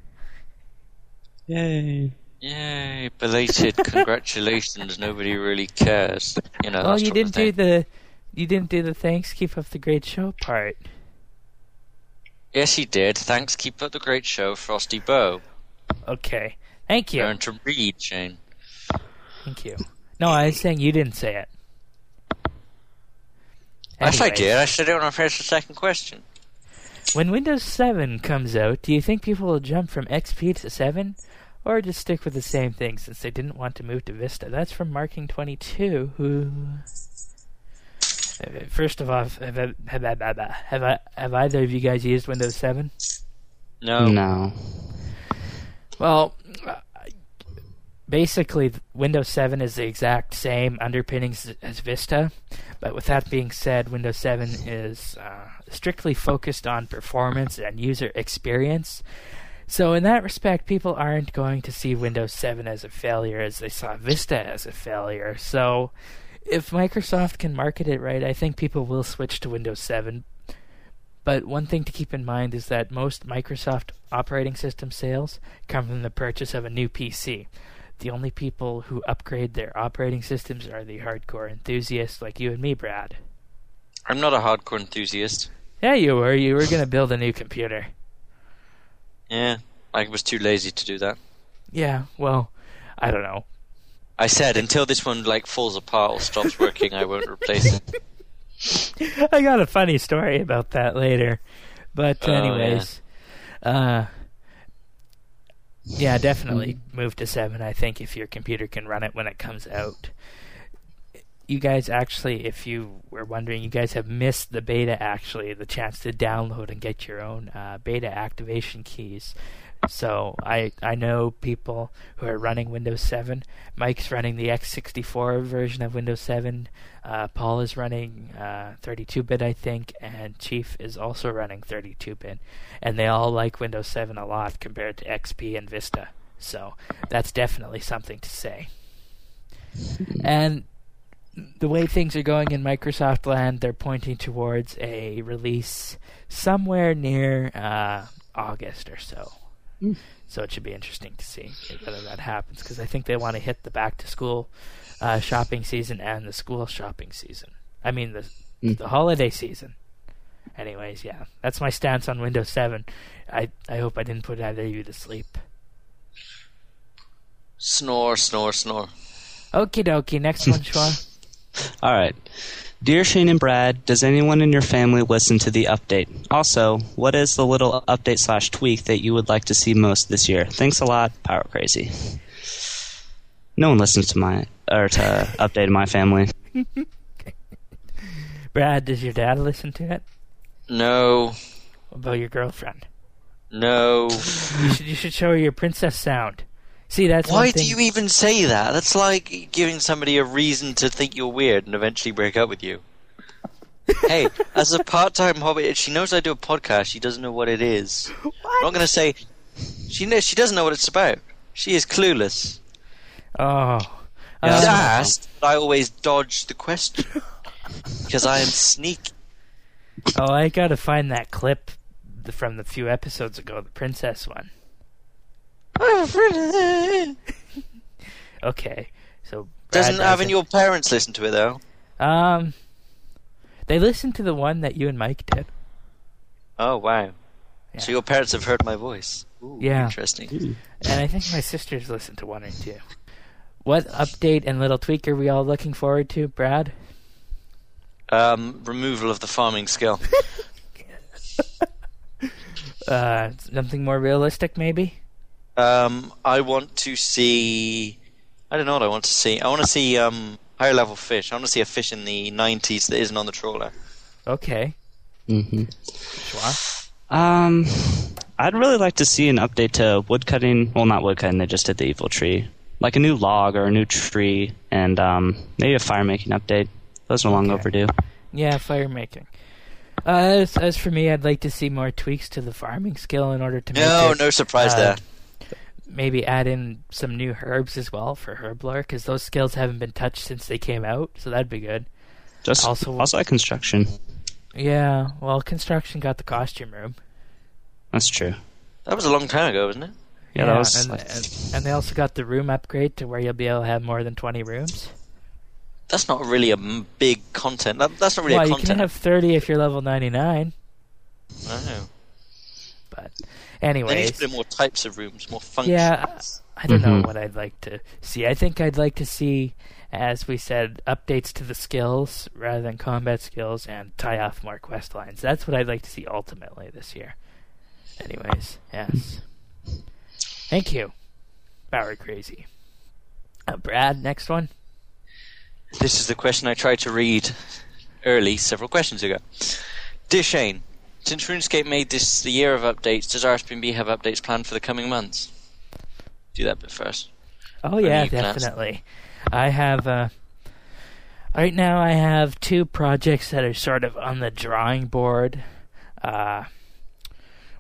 Speaker 3: Yay.
Speaker 2: Yay, belated congratulations. Nobody really cares. You know,
Speaker 1: Well,
Speaker 2: that
Speaker 1: you
Speaker 2: sort of
Speaker 1: didn't do
Speaker 2: thing.
Speaker 1: the... You didn't do the thanks, keep up the great show part.
Speaker 2: Yes, he did. Thanks. Keep up the great show, Frosty Bow.
Speaker 1: Okay. Thank you.
Speaker 2: Learn to read, Shane.
Speaker 1: Thank you. No, I was saying you didn't say it.
Speaker 2: Yes, I
Speaker 1: Anyways,
Speaker 2: did. I said it when I finished the second question.
Speaker 1: When Windows seven comes out, do you think people will jump from X P to seven? Or just stick with the same thing since they didn't want to move to Vista? That's from Marking twenty-two, who... First of all, have, have, have, have, have, I, have either of you guys used Windows seven?
Speaker 2: No.
Speaker 3: No.
Speaker 1: Well, uh, basically, Windows seven is the exact same underpinnings as Vista, but with that being said, Windows seven is uh, strictly focused on performance and user experience. So in that respect, people aren't going to see Windows seven as a failure as they saw Vista as a failure. So if Microsoft can market it right, I think people will switch to Windows seven. But one thing to keep in mind is that most Microsoft operating system sales come from the purchase of a new P C. The only people who upgrade their operating systems are the hardcore enthusiasts like you and me, Brad.
Speaker 2: I'm not a hardcore enthusiast.
Speaker 1: Yeah, you were. You were going to build a new computer.
Speaker 2: Yeah, I was too lazy to do that.
Speaker 1: Yeah, well, I don't know.
Speaker 2: I said until this one like falls apart or stops working, I won't replace it.
Speaker 1: I got a funny story about that later. But
Speaker 2: Oh,
Speaker 1: anyways, uh, yeah, definitely move to seven, I think, if your computer can run it when it comes out. You guys actually, if you were wondering, you guys have missed the beta, actually, the chance to download and get your own uh, beta activation keys. So I I know people who are running Windows seven. Mike's running the x sixty-four version of Windows seven. Uh, Paul is running uh, thirty-two bit, I think, and Chief is also running thirty-two bit. And they all like Windows seven a lot compared to X P and Vista. So that's definitely something to say. And the way things are going in Microsoft land, they're pointing towards a release somewhere near uh, August or so. Mm. So it should be interesting to see whether that happens, because I think they want to hit the back-to-school uh, shopping season and the school shopping season. I mean, the mm. the holiday season. Anyways, yeah, that's my stance on Windows seven. I, I hope I didn't put either of you to sleep.
Speaker 2: Snore, snore, snore.
Speaker 1: Okie dokie, next one, Shua.
Speaker 3: All right. Dear Shane and Brad, does anyone in your family listen to the update? Also, what is the little update slash tweak that you would like to see most this year? Thanks a lot, Power Crazy. No one listens to my or to update in my family.
Speaker 1: Okay. Brad, does your dad listen to it?
Speaker 2: No.
Speaker 1: What about your girlfriend?
Speaker 2: No.
Speaker 1: You should you should show her your princess sound. See, that's
Speaker 2: Why
Speaker 1: one thing.
Speaker 2: do you even say that? That's like giving somebody a reason to think you're weird and eventually break up with you. Hey, as a part-time hobby, she knows I do a podcast. She doesn't know what it is.
Speaker 1: What?
Speaker 2: I'm not going to say she knows. She doesn't know what it's about. She is clueless.
Speaker 1: Oh.
Speaker 2: She's
Speaker 1: Um,
Speaker 2: asked, but I always dodge the question because I am sneaky.
Speaker 1: oh, I gotta find that clip from the few episodes ago, the princess one. Okay, so Brad
Speaker 2: Doesn't having your parents listen to it though?
Speaker 1: um, they listened to the one that you and Mike did.
Speaker 2: Oh wow!
Speaker 1: Yeah.
Speaker 2: So your parents have heard my voice. Ooh,
Speaker 1: Yeah.
Speaker 2: interesting.
Speaker 1: And I think my sisters listened to one or two. What update and little tweak are we all looking forward to, Brad?
Speaker 2: Um, removal of the farming skill.
Speaker 1: Uh, something more realistic, maybe?
Speaker 2: Um, I want to see. I don't know what I want to see. I want to see um higher level fish. I want to see a fish in the nineties that isn't on the trawler.
Speaker 1: Okay.
Speaker 3: Mm-hmm.
Speaker 1: Schwa?
Speaker 3: Um, I'd really like to see an update to woodcutting. Well, not woodcutting. They just did the evil tree, like a new log or a new tree, and um, maybe a fire making update. Those are long
Speaker 1: Okay.
Speaker 3: overdue.
Speaker 1: Yeah, fire making. Uh, as, as for me, I'd like to see more tweaks to the farming skill in order to make
Speaker 2: No,
Speaker 1: it,
Speaker 2: no surprise
Speaker 1: uh,
Speaker 2: there.
Speaker 1: maybe add in some new herbs as well for herblore, because those skills haven't been touched since they came out, so that'd be good.
Speaker 3: Just
Speaker 1: Also-
Speaker 3: also, like construction.
Speaker 1: Yeah, well, construction got the costume room.
Speaker 3: That's true.
Speaker 2: That was a long time ago, wasn't it?
Speaker 3: Yeah, that was
Speaker 1: and,
Speaker 3: like-
Speaker 1: and, and they also got the room upgrade to where you'll be able to have more than twenty rooms.
Speaker 2: That's not really a m- big content. That, that's not really
Speaker 1: Well,
Speaker 2: a
Speaker 1: you
Speaker 2: content.
Speaker 1: can have thirty if you're level ninety-nine,
Speaker 2: I don't know.
Speaker 1: but
Speaker 2: They need to
Speaker 1: anyways.
Speaker 2: put in more types of rooms, more functions.
Speaker 1: Yeah, I don't know
Speaker 3: Mhm.
Speaker 1: what I'd like to see. I think I'd like to see, as we said, updates to the skills rather than combat skills and tie off more quest lines. That's what I'd like to see ultimately this year. Anyways, yes. Thank you. Power Crazy. Uh, Brad, next one.
Speaker 2: This is the question I tried to read early, several questions ago. Dear Shane, since RuneScape made this the year of updates, does R S P B have updates planned for the coming months? Do that bit first.
Speaker 1: Oh
Speaker 2: Or
Speaker 1: yeah,
Speaker 2: new plans?
Speaker 1: definitely. I have uh right now I have two projects that are sort of on the drawing board. Uh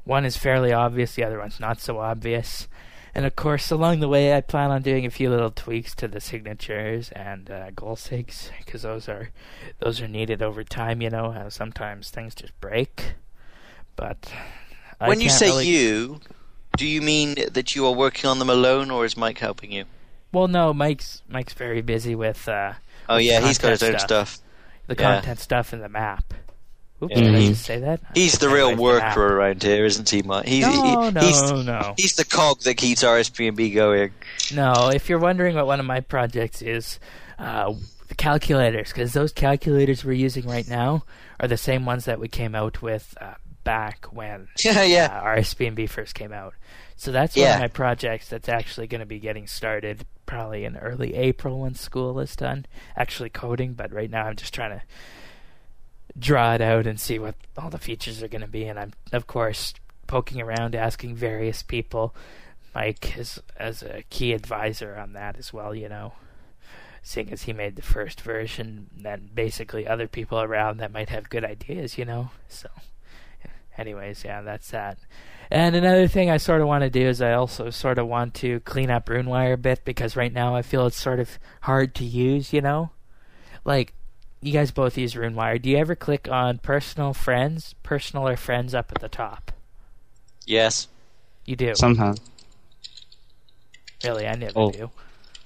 Speaker 1: one is fairly obvious, the other one's not so obvious. And of course, along the way, I plan on doing a few little tweaks to the signatures and uh, goal sigs, because those are those are needed over time. You know how sometimes things just break. But I
Speaker 2: when you
Speaker 1: can't
Speaker 2: say
Speaker 1: really...
Speaker 2: you, do you mean that you are working on them alone, or is Mike helping you?
Speaker 1: Well, no, Mike's Mike's very busy with. Uh,
Speaker 2: oh
Speaker 1: with
Speaker 2: yeah, he's got his own
Speaker 1: stuff.
Speaker 2: stuff.
Speaker 1: The
Speaker 2: yeah.
Speaker 1: content stuff and the map. Oops,
Speaker 2: Yeah.
Speaker 1: did I
Speaker 3: Mhm.
Speaker 1: just say that?
Speaker 2: He's the
Speaker 1: Anyways,
Speaker 2: real
Speaker 1: the
Speaker 2: worker
Speaker 1: map.
Speaker 2: around here, isn't he, Mike? He's,
Speaker 1: No,
Speaker 2: he,
Speaker 1: no,
Speaker 2: he's,
Speaker 1: no.
Speaker 2: he's the cog that keeps R S P N B going.
Speaker 1: No, if you're wondering what one of my projects is, uh, the calculators, because those calculators we're using right now are the same ones that we came out with uh, back when
Speaker 2: Yeah,
Speaker 1: uh,
Speaker 2: yeah.
Speaker 1: R S P N B first came out. So that's one
Speaker 2: Yeah.
Speaker 1: of my projects that's actually going to be getting started probably in early April when school is done. Actually coding, but right now I'm just trying to draw it out and see what all the features are going to be. And I'm, of course, poking around, asking various people. Mike is as a key advisor on that as well, you know, seeing as he made the first version, then basically other people around that might have good ideas, you know. So, anyways, yeah, that's that. And another thing I sort of want to do is I also sort of want to clean up RuneWire a bit, because right now I feel it's sort of hard to use, you know. Like, you guys both use RuneWire. Do you ever click on personal friends, personal or friends up at the top?
Speaker 2: Yes.
Speaker 1: You do.
Speaker 3: Sometimes.
Speaker 1: Really, I never
Speaker 3: Oh.
Speaker 1: do.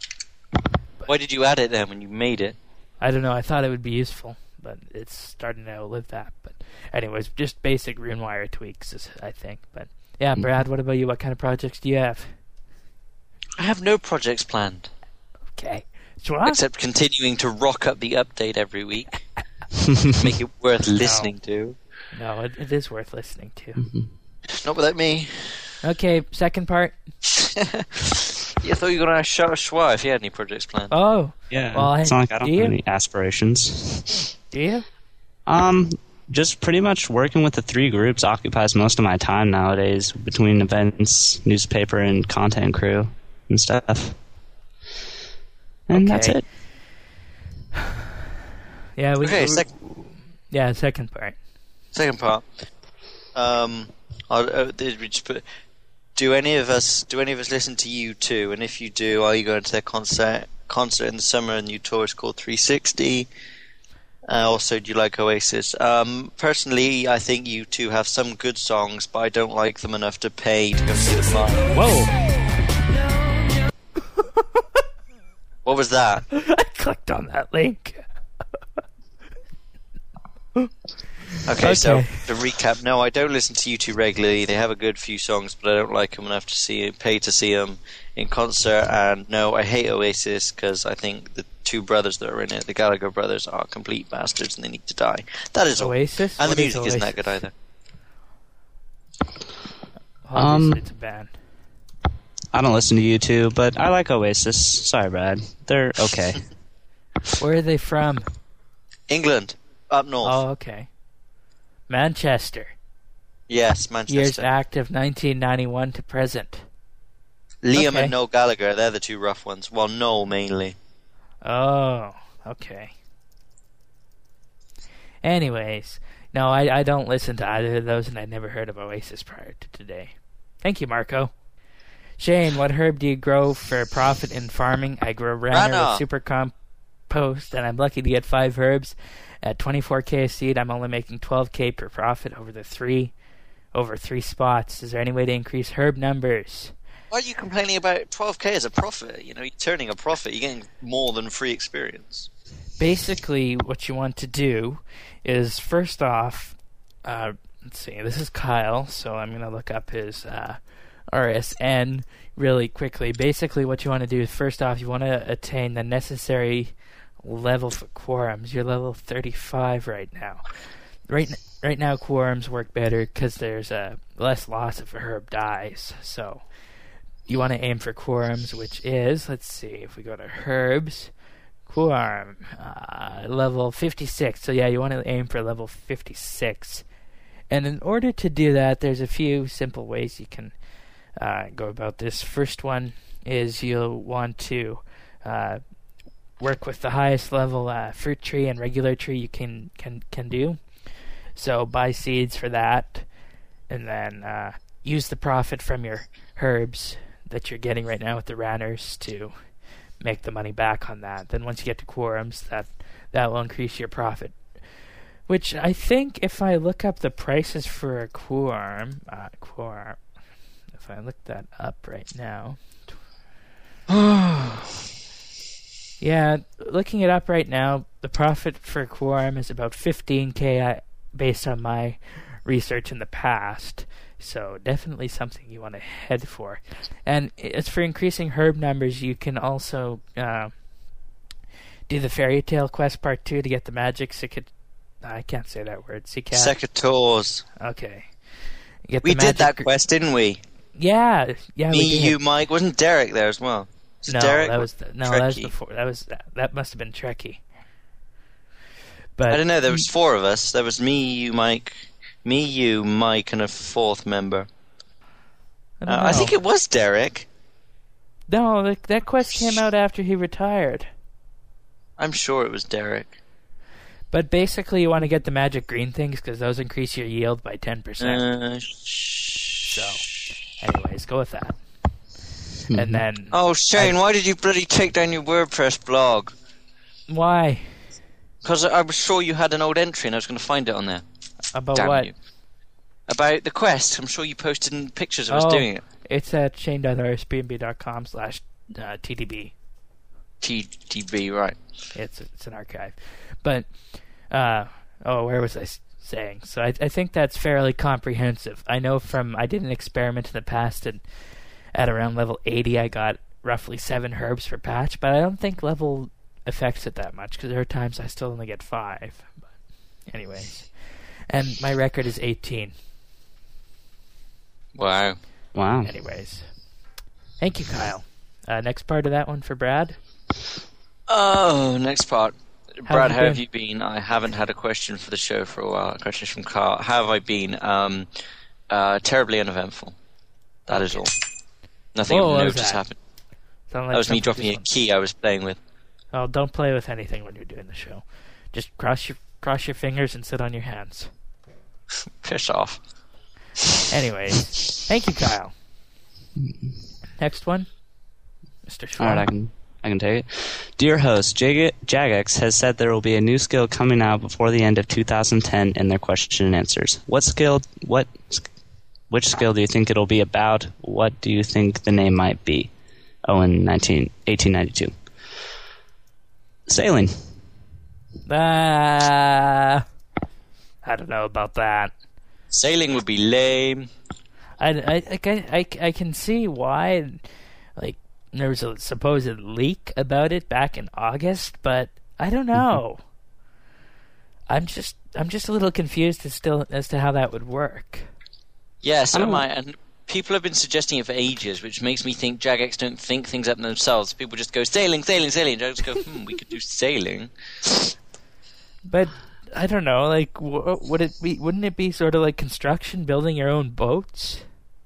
Speaker 2: Why did you add it then when you made it?
Speaker 1: I don't know. I thought it would be useful, but it's starting to outlive that. But anyways, just basic RuneWire tweaks, is- I think. But yeah, Brad, what about you? What kind of projects do you have?
Speaker 2: I have no projects planned,
Speaker 1: Okay. What?
Speaker 2: except continuing to rock up the update every week. Make it worth listening to.
Speaker 1: No, it, it is worth listening to.
Speaker 2: Not without me.
Speaker 1: Okay, second part.
Speaker 2: Yeah, I thought you were going to shout a schwa if you had any projects planned.
Speaker 1: Oh,
Speaker 3: Yeah.
Speaker 1: Well, I-
Speaker 3: it's not like I don't
Speaker 1: do you?
Speaker 3: have any aspirations.
Speaker 1: do you?
Speaker 3: Um, just pretty much working with the three groups occupies most of my time nowadays, between events, newspaper, and content crew and stuff. And that's
Speaker 1: Okay.
Speaker 3: it.
Speaker 1: Yeah, we.
Speaker 2: Okay,
Speaker 1: we-
Speaker 2: sec-
Speaker 1: yeah, second part.
Speaker 2: second part. Um, I'll, uh, did we just put, do any of us do any of us listen to U two? And if you do, are you going to their concert concert in the summer? A new tour is called three sixty. Uh, also, do you like Oasis? Um, personally, I think U two have some good songs, but I don't like them enough to pay to go see them live.
Speaker 1: Whoa!
Speaker 2: What was that?
Speaker 1: I clicked on that link.
Speaker 2: Okay, so
Speaker 1: Okay.
Speaker 2: to recap, no, I don't listen to U two regularly. They have a good few songs, but I don't like them enough to see pay to see them in concert. And no, I hate Oasis because I think the two brothers that are in it, the Gallagher brothers, are complete bastards and they need to die. That is all.
Speaker 1: Oasis?
Speaker 2: And
Speaker 1: What
Speaker 2: the
Speaker 1: is
Speaker 2: music isn't that
Speaker 1: Oasis?
Speaker 2: good either.
Speaker 1: Obviously,
Speaker 3: Um,
Speaker 1: it's a band.
Speaker 3: I don't listen to you two, but I like Oasis. Sorry, Brad. They're okay.
Speaker 1: Where are they from?
Speaker 2: England, up north.
Speaker 1: Oh, okay. Manchester.
Speaker 2: Yes, Manchester.
Speaker 1: Years active nineteen ninety-one to present.
Speaker 2: Liam
Speaker 1: okay.
Speaker 2: and Noel Gallagher, they're the two rough ones. Well, Noel mainly.
Speaker 1: Oh, okay. Anyways, no, I, I don't listen to either of those, and I'd never heard of Oasis prior to today. Thank you, Marco. Shane, what herb do you grow for profit in farming? I grow Rana
Speaker 2: Rana.
Speaker 1: with super compost, and I'm lucky to get five herbs. At twenty-four K a seed, I'm only making twelve K per profit over the three, over three spots. Is there any way to increase herb numbers?
Speaker 2: Why are you complaining about twelve K as a profit? You know, you're turning a profit. You're getting more than free experience.
Speaker 1: Basically, what you want to do is, first off, uh, let's see, this is Kyle, so I'm going to look up his uh, R S N really quickly. Basically, what you want to do is, first off, you want to attain the necessary level for quorums. You're level thirty-five right now. Right, right now, quorums work better because there's uh, less loss if a herb dies, so you want to aim for quorums, which is, let's see, if we go to herbs, quorum, uh, level fifty-six. So yeah, you want to aim for level fifty-six. And in order to do that, there's a few simple ways you can uh, go about this. First one is you'll want to uh, work with the highest level uh, fruit tree and regular tree you can, can, can do. So buy seeds for that. and then uh, use the profit from your herbs that you're getting right now with the ranners to make the money back on that. Then once you get to quorums, that that will increase your profit. Which I think if I look up the prices for a quorum, uh, quorum, if I look that up right now. Yeah, looking it up right now, the profit for a quorum is about fifteen K based on my research in the past. So definitely something you want to head for. And as for increasing herb numbers, you can also uh, do the Fairy Tale Quest Part two to get the magic Sicat... I can't say that word. Sicat...
Speaker 2: Secateurs.
Speaker 1: Okay. Get
Speaker 2: We
Speaker 1: the
Speaker 2: did that
Speaker 1: magic...
Speaker 2: quest, didn't we?
Speaker 1: Yeah, yeah,
Speaker 2: Me,
Speaker 1: we did.
Speaker 2: you, Mike. Wasn't Derek there as well? Was it
Speaker 1: No,
Speaker 2: Derek?
Speaker 1: that was the, no, that was before. That was that, that must have been Trekkie. But
Speaker 2: I don't know. There was four of us. There was me, you, Mike, me, you, Mike, and a fourth member.
Speaker 1: I, don't
Speaker 2: Uh,
Speaker 1: know.
Speaker 2: I think it was Derek.
Speaker 1: No, that, that quest came out after he retired.
Speaker 2: I'm sure it was Derek.
Speaker 1: But basically, you want to get the magic green things because those increase your yield by ten percent.
Speaker 2: Uh,
Speaker 1: So, anyways, go with that. And then,
Speaker 2: oh, Shane,
Speaker 1: I-
Speaker 2: why did you bloody take down your WordPress blog?
Speaker 1: why?
Speaker 2: Because I was sure you had an old entry and I was going to find it on there.
Speaker 1: About
Speaker 2: Damn
Speaker 1: what?
Speaker 2: you. About the quest. I'm sure you posted in pictures of us
Speaker 1: Oh.
Speaker 2: doing it.
Speaker 1: It's at shane.rsbnb.com slash TDB.
Speaker 2: T T B, right.
Speaker 1: It's it's an archive. But, uh, oh, where was I s- saying? So I, I think that's fairly comprehensive. I know from, I did an experiment in the past, and at around level eighty, I got roughly seven herbs per patch, but I don't think level affects it that much, because there are times I still only get five. But anyways. And my record is eighteen.
Speaker 2: Wow.
Speaker 3: Wow.
Speaker 1: Anyways. Thank you, Kyle. Uh, next part of that one for Brad.
Speaker 2: Oh, next part.
Speaker 1: How
Speaker 2: Brad,
Speaker 1: have you
Speaker 2: how have
Speaker 1: been?
Speaker 2: you been? I haven't had a question for the show for a while. A question from Carl. How have I been? Um, uh, terribly uneventful. That is all. Nothing
Speaker 1: Whoa,
Speaker 2: of
Speaker 1: what
Speaker 2: note
Speaker 1: was
Speaker 2: has
Speaker 1: that?
Speaker 2: happened.
Speaker 1: Sound like
Speaker 2: That was me
Speaker 1: something
Speaker 2: dropping a
Speaker 1: just-
Speaker 2: key I was playing with.
Speaker 1: Oh, don't play with anything when you're doing the show. Just cross your cross your fingers and sit on your hands.
Speaker 2: Piss off.
Speaker 1: Anyways, thank you, Kyle. Next one, Mister
Speaker 3: All
Speaker 1: Schwarm.
Speaker 3: right, I can I can take it. Dear host, Jag- Jagex has said there will be a new skill coming out before the end of two thousand ten in their question and answers. What skill? What? Which skill do you think it'll be about? What do you think the name might be? Oh, in nineteen, eighteen ninety-two. Sailing.
Speaker 1: Ah, I don't know about that.
Speaker 2: Sailing would be lame.
Speaker 1: I, I, like, I, I, I can see why, like, there was a supposed leak about it back in August, but I don't know. I'm just, I'm just a little confused as still as to how that would work.
Speaker 2: Yes,
Speaker 3: I
Speaker 2: I
Speaker 3: don't-
Speaker 2: might. And people have been suggesting it for ages, which makes me think Jagex don't think things up themselves. People just go sailing, sailing, sailing. Jagex go, hmm, we could do sailing.
Speaker 1: But I don't know, like, w- would it be? Wouldn't it be sort of like construction, building your own boats?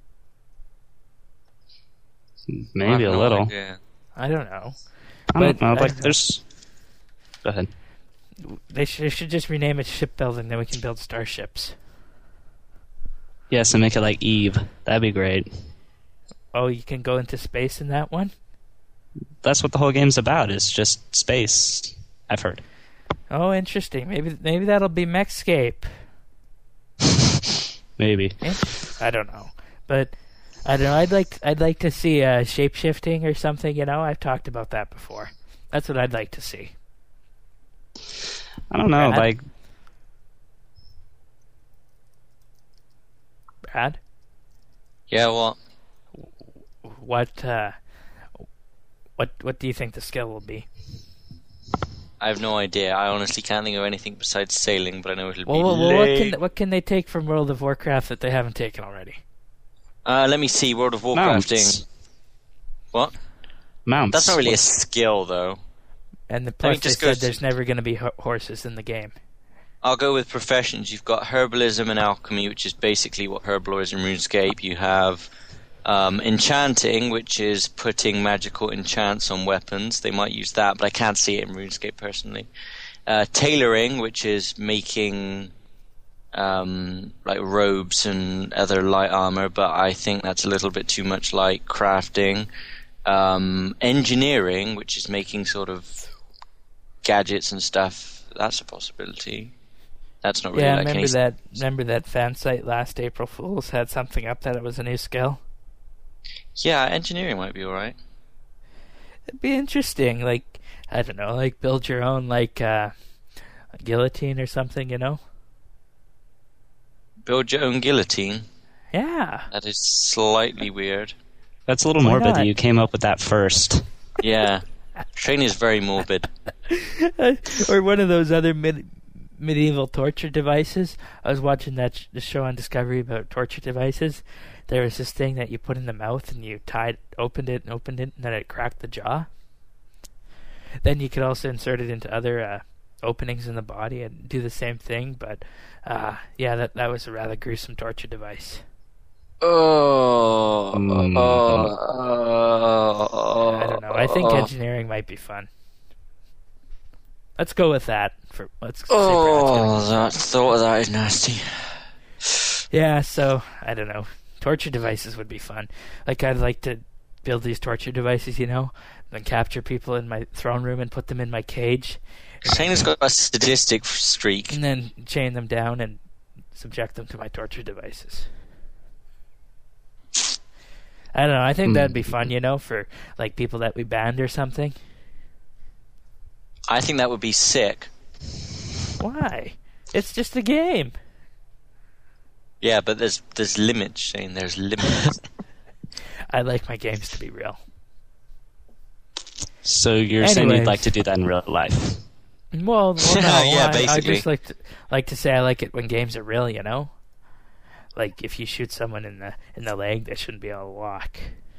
Speaker 3: Maybe
Speaker 2: I have
Speaker 3: a
Speaker 2: no
Speaker 3: little.
Speaker 2: idea.
Speaker 1: I don't know.
Speaker 3: I don't
Speaker 1: But
Speaker 3: know.
Speaker 1: I
Speaker 3: Like,
Speaker 1: don't know.
Speaker 3: there's. Go ahead.
Speaker 1: They should, they should just rename it shipbuilding, then we can build starships.
Speaker 3: Yes, and make it like Eve. That'd be great.
Speaker 1: Oh, you can go into space in that one?
Speaker 3: That's what the whole game's about. It's just space. I've heard.
Speaker 1: Oh, interesting. Maybe maybe that'll be Mechscape.
Speaker 3: Maybe.
Speaker 1: Eh, I don't know, but I don't know. I'd like I'd like to see uh, shape shifting or something. You know, I've talked about that before. That's what I'd like to see.
Speaker 3: I don't know.
Speaker 1: Brad?
Speaker 3: Like,
Speaker 1: Brad,
Speaker 2: Yeah, well,
Speaker 1: what uh, what what do you think the skill will be?
Speaker 2: I have no idea. I honestly can't think of anything besides sailing, but I know it'll
Speaker 1: Well,
Speaker 2: be
Speaker 1: well, well what
Speaker 2: lame.
Speaker 1: can what can they take from World of Warcraft that they haven't taken already?
Speaker 2: Uh, let me see. World of Warcrafting.
Speaker 3: mounts.
Speaker 2: What?
Speaker 3: Mounts.
Speaker 2: That's not really a skill, though.
Speaker 1: And the
Speaker 2: me
Speaker 1: plus they
Speaker 2: just go
Speaker 1: said
Speaker 2: to-
Speaker 1: there's never going to be ho- horses in the game.
Speaker 2: I'll go with professions. You've got herbalism and alchemy, which is basically what Herbal is in RuneScape. You have um, enchanting, which is putting magical enchants on weapons. They might use that, but I can't see it in RuneScape personally. Uh, tailoring, which is making um, like robes and other light armor, but I think that's a little bit too much like crafting. Um, engineering, which is making sort of gadgets and stuff, that's a possibility. That's not really
Speaker 1: Yeah,
Speaker 2: like
Speaker 1: remember
Speaker 2: any...
Speaker 1: that? Remember that fan site last April Fools had something up that it was a new skill.
Speaker 2: Yeah, engineering might be all right.
Speaker 1: It'd be interesting. Like, I don't know, like build your own like uh, guillotine or something. You know?
Speaker 2: Build your own guillotine.
Speaker 1: Yeah.
Speaker 2: That is slightly weird.
Speaker 3: That's a little
Speaker 1: Why
Speaker 3: morbid that
Speaker 1: not?
Speaker 3: you came up with that first.
Speaker 2: Yeah. Shane is very morbid.
Speaker 1: Or one of those other mid- medieval torture devices. I was watching that sh- the show on Discovery about torture devices. There was this thing that you put in the mouth and you tied, opened it and opened it, and then it cracked the jaw. Then you could also insert it into other uh, openings in the body and do the same thing. But uh, yeah, that that was a rather gruesome torture device.
Speaker 2: Oh,
Speaker 3: Mm.
Speaker 2: oh, oh,
Speaker 1: I don't know. I think engineering might be fun. Let's go with that. For let's. say for
Speaker 2: Oh, that thought of that is nasty.
Speaker 1: Yeah, so I don't know. Torture devices would be fun. Like I'd like to build these torture devices, you know, then capture people in my throne room and put them in my cage,
Speaker 2: Shane has got a sadistic streak.
Speaker 1: and then chain them down and subject them to my torture devices. I don't know. I think that'd be fun, you know, for like people that we banned or something.
Speaker 2: I think that would be sick.
Speaker 1: Why? It's just a game.
Speaker 2: Yeah, but there's there's limits, Shane. There's limits.
Speaker 1: I like my games to be real.
Speaker 3: So you're saying
Speaker 1: Anyways.
Speaker 3: you'd like to do that in real life?
Speaker 1: Well, well no,
Speaker 2: Yeah,
Speaker 1: I, I
Speaker 2: basically.
Speaker 1: just like to, like to say I like it when games are real, you know? Like if you shoot someone in the in the leg, they shouldn't be able to walk.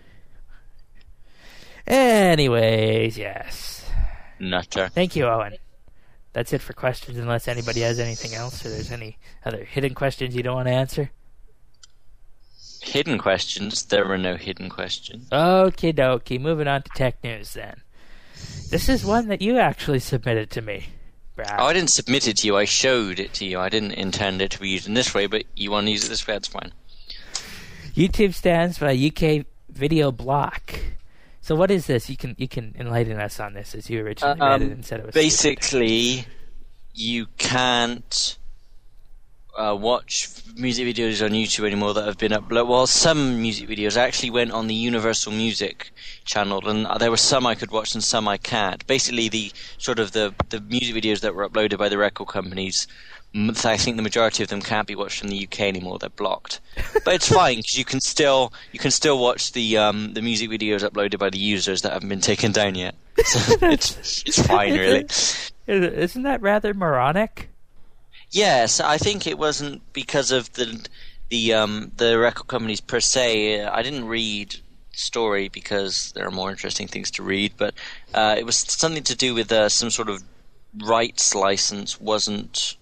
Speaker 1: Anyways, yes.
Speaker 2: Nutter.
Speaker 1: Thank you, Owen. That's it for questions, unless anybody has anything else or there's any other hidden questions you don't want to answer.
Speaker 2: Hidden questions? There were no hidden questions.
Speaker 1: Okie dokie, moving on to tech news then. This is one that you actually submitted to me, Brad.
Speaker 2: Oh, I didn't submit it to you. I showed it to you. I didn't intend it to be used in this way, but you want to use it this way, that's fine.
Speaker 1: YouTube stands by U K Video Block. So what is this? You can you can enlighten us on this, as you originally
Speaker 2: Um,
Speaker 1: read it and said it was
Speaker 2: Basically, you can't uh, watch music videos on YouTube anymore that have been uploaded. Well, some music videos actually went on the Universal Music channel, and there were some I could watch and some I can't. Basically, the sort of the, the music videos that were uploaded by the record companies, m- I think the majority of them can't be watched in the U K anymore. They're blocked, but it's fine because you can still you can still watch the um, the music videos uploaded by the users that haven't been taken down yet. So it's it's fine, really.
Speaker 1: Isn't that rather moronic?
Speaker 2: Yes, I think it wasn't because of the the um, the record companies per se. I didn't read the story because there are more interesting things to read, but uh, it was something to do with uh, some sort of rights license wasn't.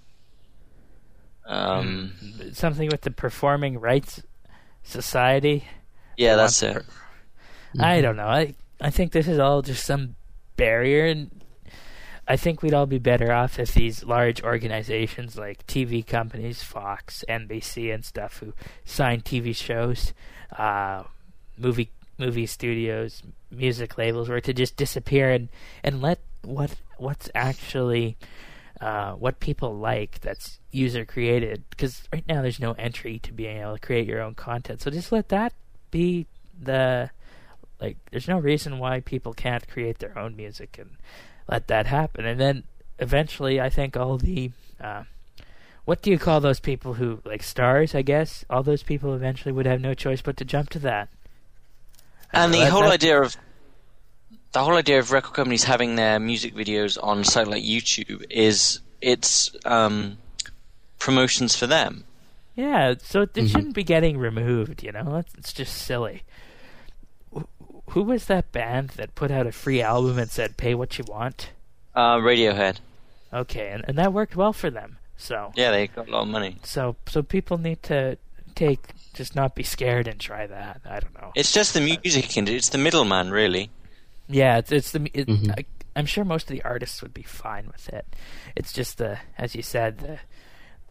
Speaker 2: Um,
Speaker 1: Something with the Performing Rights Society?
Speaker 2: yeah,
Speaker 1: They
Speaker 2: that's
Speaker 1: want
Speaker 2: it.
Speaker 1: per- I don't know. I I think this is all just some barrier, and I think we'd all be better off if these large organizations like T V companies, Fox, N B C, and stuff, who sign T V shows, uh, movie movie studios, music labels, were to just disappear and, and let what what's actually uh, what people like that's user created. Because right now there's no entry to being able to create your own content, so just let that be the like. There's no reason why people can't create their own music and let that happen. And then eventually I think all the uh, what do you call those people who like stars, I guess all those people eventually would have no choice but to jump to that.
Speaker 2: And the
Speaker 1: That-
Speaker 2: whole
Speaker 1: that-
Speaker 2: idea of the whole idea of record companies having their music videos on a site like YouTube is it's um, promotions for them.
Speaker 1: Yeah, so it, it shouldn't be getting removed, you know? It's, it's just silly. Wh- Who was that band that put out a free album and said, pay what you want?
Speaker 2: Uh, Radiohead.
Speaker 1: Okay, and, and that worked well for them. So,
Speaker 2: Yeah, they got a lot of money.
Speaker 1: so, so people need to take, just not be scared and try that. I don't know.
Speaker 2: It's just the music industry. It's the middleman, really.
Speaker 1: Yeah, it's it's the. It,
Speaker 3: Mhm.
Speaker 1: I, I'm sure most of the artists would be fine with it. It's just the, as you said, the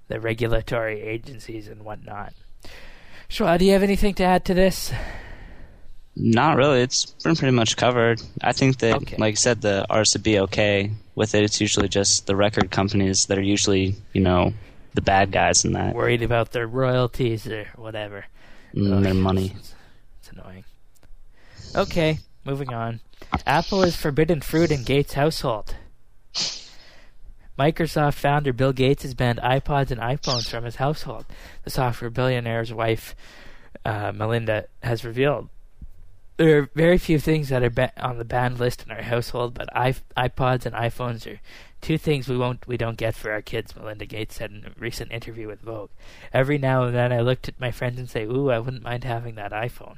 Speaker 1: the regulatory agencies and whatnot. Schwa, do you have anything to add to this?
Speaker 3: Not really. It's been pretty much covered. I think that,
Speaker 1: Okay.
Speaker 3: like I said, the artists would be okay with it. It's usually just the record companies that are usually, you know, the bad guys in that.
Speaker 1: Worried about their royalties or whatever.
Speaker 3: Mm, their
Speaker 1: Ugh,
Speaker 3: money.
Speaker 1: It's, it's annoying. Okay, moving on. Apple is forbidden fruit in Gates' household. Microsoft founder Bill Gates has banned iPods and iPhones from his household. The software billionaire's wife, uh, Melinda, has revealed. There are very few things that are ba- on the banned list in our household, but I- iPods and iPhones are two things we won't we don't get for our kids, Melinda Gates said in a recent interview with Vogue. Every now and then I looked at my friends and say, ooh, I wouldn't mind having that iPhone.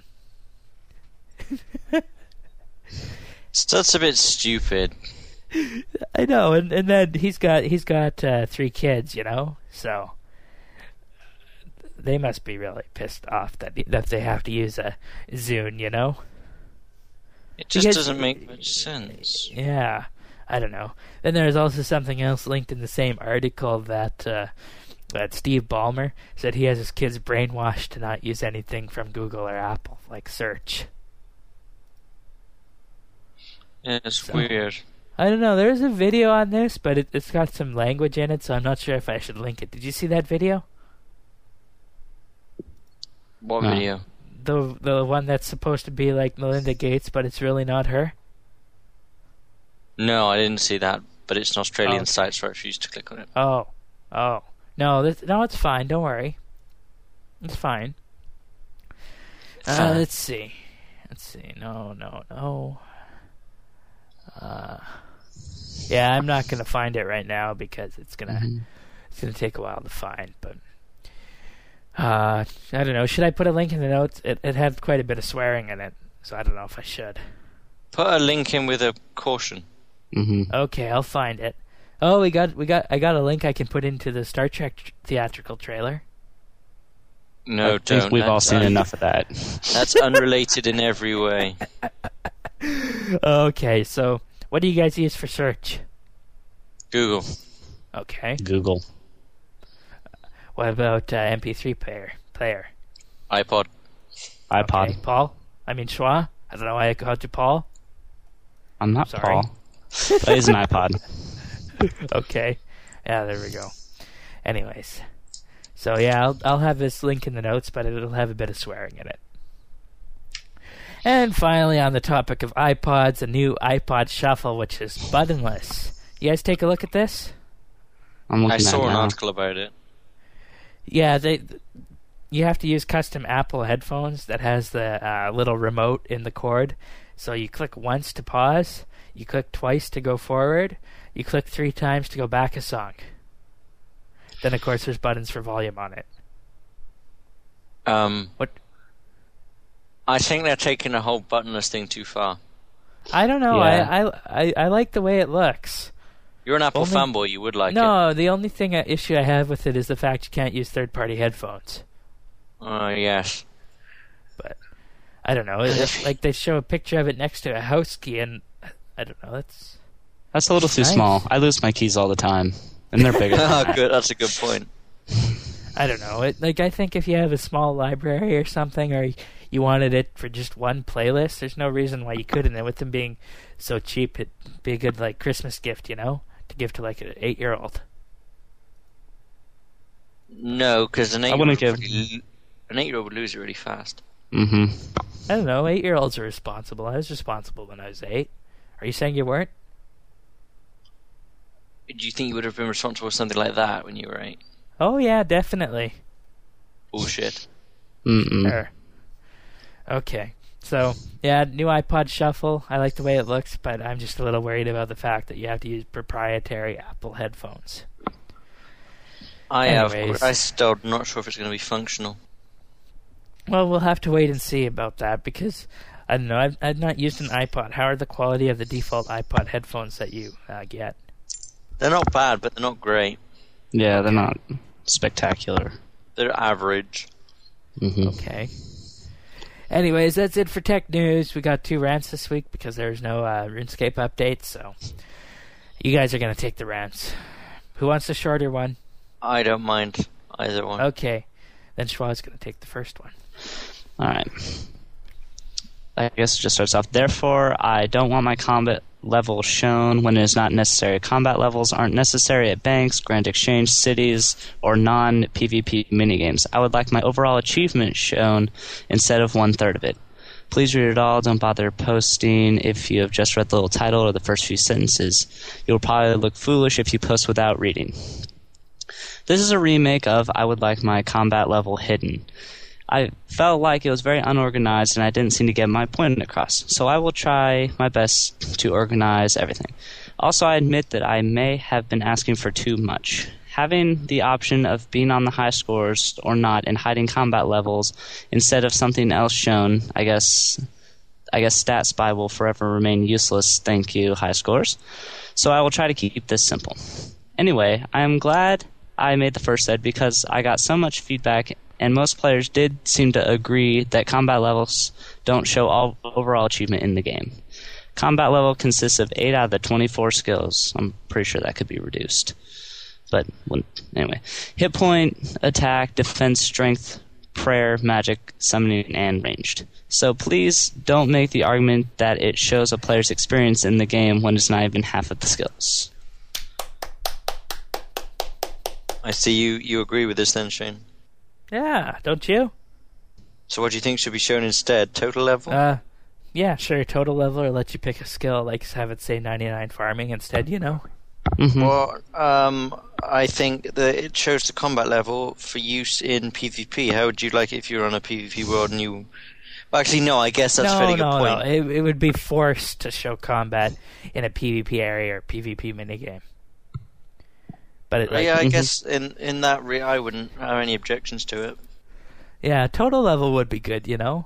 Speaker 2: So that's a bit stupid.
Speaker 1: I know, and and then he's got he's got uh, three kids, you know, so they must be really pissed off that that they have to use a Zune, you know.
Speaker 2: It just
Speaker 1: Because-
Speaker 2: doesn't make much sense.
Speaker 1: Yeah, I don't know. Then there's also something else linked in the same article that uh, that Steve Ballmer said he has his kids brainwashed to not use anything from Google or Apple, like search.
Speaker 2: Yeah, it's
Speaker 1: So-
Speaker 2: weird.
Speaker 1: I don't know. There's a video on this, but it, it's got some language in it, so I'm not sure if I should link it. Did you see that video?
Speaker 2: What
Speaker 3: No.
Speaker 2: video?
Speaker 1: The the one that's supposed to be like Melinda Gates, but it's really not her?
Speaker 2: No, I didn't see that, but it's an Australian
Speaker 1: Oh.
Speaker 2: site, so I refused to click on it.
Speaker 1: Oh. Oh. No, this, no, it's fine. Don't worry. It's fine. Uh,
Speaker 2: Fine.
Speaker 1: let's see. Let's see. No, no, no. Uh, yeah, I'm not gonna find it right now because it's gonna
Speaker 3: Mhm.
Speaker 1: it's gonna take a while to find. But uh, I don't know. Should I put a link in the notes? It it had quite a bit of swearing in it, so I don't know if I should.
Speaker 2: Put a link in with a caution.
Speaker 3: Mhm.
Speaker 1: Okay, I'll find it. Oh, we got we got I got a link I can put into the Star Trek tr- theatrical trailer.
Speaker 2: No,
Speaker 3: I
Speaker 2: don't.
Speaker 3: think we've all
Speaker 2: That's
Speaker 3: seen
Speaker 2: un-
Speaker 3: enough of that.
Speaker 2: That's unrelated in every way.
Speaker 1: Okay, so what do you guys use for search?
Speaker 2: Google.
Speaker 1: Okay.
Speaker 3: Google.
Speaker 1: What about uh, M P three player? Player.
Speaker 2: iPod.
Speaker 3: iPod.
Speaker 1: Okay, Paul. I mean Schwa. I don't know why I called you Paul.
Speaker 3: I'm not
Speaker 1: Sorry.
Speaker 3: Paul. But it is an iPod.
Speaker 1: Okay. Yeah, there we go. Anyways, so yeah, I'll I'll have this link in the notes, but it'll have a bit of swearing in it. And finally, on the topic of iPods, a new iPod Shuffle, which is buttonless. You guys take a look at this?
Speaker 3: I'm looking
Speaker 2: I
Speaker 3: at
Speaker 2: saw
Speaker 3: it
Speaker 2: an
Speaker 3: now.
Speaker 2: article about it.
Speaker 1: Yeah, they. You have to use custom Apple headphones that has the uh, little remote in the cord. So you click once to pause, you click twice to go forward, you click three times to go back a song. Then, of course, there's buttons for volume on it.
Speaker 2: Um,
Speaker 1: What?
Speaker 2: I think they're taking the whole buttonless thing too far.
Speaker 1: I don't know.
Speaker 3: Yeah.
Speaker 1: I, I I I like the way it looks.
Speaker 2: You're an Apple
Speaker 1: Only-
Speaker 2: fanboy. You would like it.
Speaker 1: no, the only thing uh, issue I have with it is the fact you can't use third-party headphones.
Speaker 2: Oh, yes.
Speaker 1: But I don't know. It, it's like they show a picture of it next to a house key, and I don't know. That's
Speaker 3: That's a little too
Speaker 1: Nice.
Speaker 3: small. I lose my keys all the time. And they're bigger than
Speaker 2: Oh,
Speaker 3: that.
Speaker 2: good. That's a good point.
Speaker 1: I don't know. It, like I think if you have a small library or something, or you wanted it for just one playlist, there's no reason why you couldn't. And with them being so cheap, it'd be a good like Christmas gift, you know, to give to like an eight-year-old.
Speaker 2: No, because an
Speaker 3: I wouldn't
Speaker 2: eight-year-old
Speaker 3: give-
Speaker 2: would lo- an eight-year-old would lose it really fast.
Speaker 3: Mm-hmm.
Speaker 1: I don't know. Eight-year-olds are responsible. I was responsible when I was eight. Are you saying you weren't?
Speaker 2: Do you think you would have been responsible for something like that when you were eight?
Speaker 1: Oh yeah, definitely.
Speaker 2: Bullshit.
Speaker 3: Mm-mm.
Speaker 1: Sure. Okay. So, yeah, new iPod Shuffle. I like the way it looks, but I'm just a little worried about the fact that you have to use proprietary Apple headphones.
Speaker 2: I have.
Speaker 1: Anyways.
Speaker 2: I still not sure if it's going to be functional.
Speaker 1: Well, we'll have to wait and see about that because, I don't know, I've, I've not used an iPod. How are the quality of the default iPod headphones that you uh, get?
Speaker 2: They're not bad, but they're not great.
Speaker 3: Yeah, they're not spectacular.
Speaker 2: They're average.
Speaker 3: Mm-hmm.
Speaker 1: Okay. Anyways, that's it for tech news. We got two rants this week because there's no uh, RuneScape updates, so you guys are going to take the rants. Who wants the shorter one?
Speaker 2: I don't mind either one.
Speaker 1: Okay, then Schwa's going to take the first one.
Speaker 3: All right. I guess it just starts off. Therefore, I don't want my combat level shown when it is not necessary. Combat levels aren't necessary at banks, Grand Exchange, cities, or non-PvP minigames. I would like my overall achievement shown instead of one-third of it. Please read it all. Don't bother posting if you have just read the little title or the first few sentences. You'll probably look foolish if you post without reading. This is a remake of I would like my combat level hidden. I felt like it was very unorganized and I didn't seem to get my point across, so I will try my best to organize everything. Also, I admit that I may have been asking for too much. Having the option of being on the high scores or not and hiding combat levels instead of something else shown, I guess I guess StatSpy will forever remain useless, thank you, high scores. So I will try to keep this simple. Anyway, I am glad I made the first ed because I got so much feedback and most players did seem to agree that combat levels don't show all overall achievement in the game. Combat level consists of eight out of the twenty-four skills. I'm pretty sure that could be reduced. But when, anyway, hit point, attack, defense, strength, prayer, magic, summoning, and ranged. So please don't make the argument that it shows a player's experience in the game when it's not even half of the skills.
Speaker 2: I see you, you agree with this then, Shane.
Speaker 1: Yeah, don't you?
Speaker 2: So what do you think should be shown instead? Total level?
Speaker 1: Uh, yeah, sure. Total level, or let you pick a skill, like have it say ninety-nine farming instead, you know?
Speaker 3: Mm-hmm.
Speaker 2: Well, um, I think that it shows the combat level for use in PvP. How would you like it if you were on a PvP world and you... Well, actually, no, I guess that's
Speaker 1: no,
Speaker 2: a fairly
Speaker 1: no,
Speaker 2: good point.
Speaker 1: No, it, it would be forced to show combat in a PvP area or PvP minigame. But it, like,
Speaker 2: yeah, I
Speaker 3: mm-hmm.
Speaker 2: guess in, in that re- I wouldn't have any objections to it.
Speaker 1: Yeah, total level would be good, you know?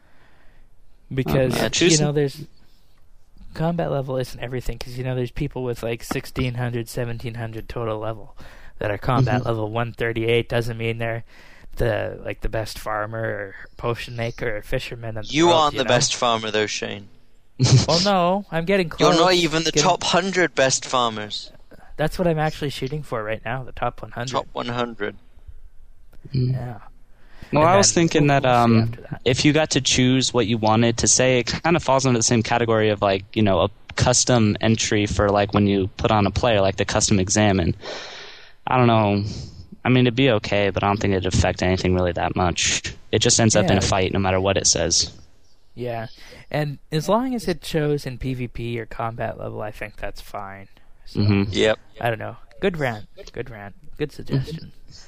Speaker 1: Because,
Speaker 2: yeah,
Speaker 1: you know, there's... Combat level isn't everything, because, you know, there's people with, like, sixteen hundred, seventeen hundred total level that are combat
Speaker 3: mm-hmm.
Speaker 1: level one thirty-eight. Doesn't mean they're, the like, the best farmer or potion maker or fisherman. In the
Speaker 2: You
Speaker 1: world,
Speaker 2: aren't
Speaker 1: you
Speaker 2: the
Speaker 1: know?
Speaker 2: best farmer, though, Shane.
Speaker 1: Well, no, I'm getting close.
Speaker 2: You're not even the
Speaker 1: getting...
Speaker 2: top one hundred best farmers.
Speaker 1: That's what I'm actually shooting for right now, the top one hundred.
Speaker 2: Top one hundred.
Speaker 1: Yeah.
Speaker 3: Well,
Speaker 1: And
Speaker 3: I was
Speaker 1: then
Speaker 3: thinking
Speaker 1: we'll-
Speaker 3: that,
Speaker 1: we'll see
Speaker 3: um,
Speaker 1: after that.
Speaker 3: if you got to choose what you wanted to say, it kind of falls under the same category of, like, you know, a custom entry for, like, when you put on a player, like the custom examine. I don't know. I mean, it'd be okay, but I don't think it'd affect anything really that much. It just ends up in
Speaker 1: Yeah.
Speaker 3: a fight no matter what it says.
Speaker 1: Yeah, and as long as it shows in PvP or combat level, I think that's fine. So,
Speaker 3: hmm
Speaker 2: Yep.
Speaker 1: I don't know. Good rant. Good rant. Good suggestion.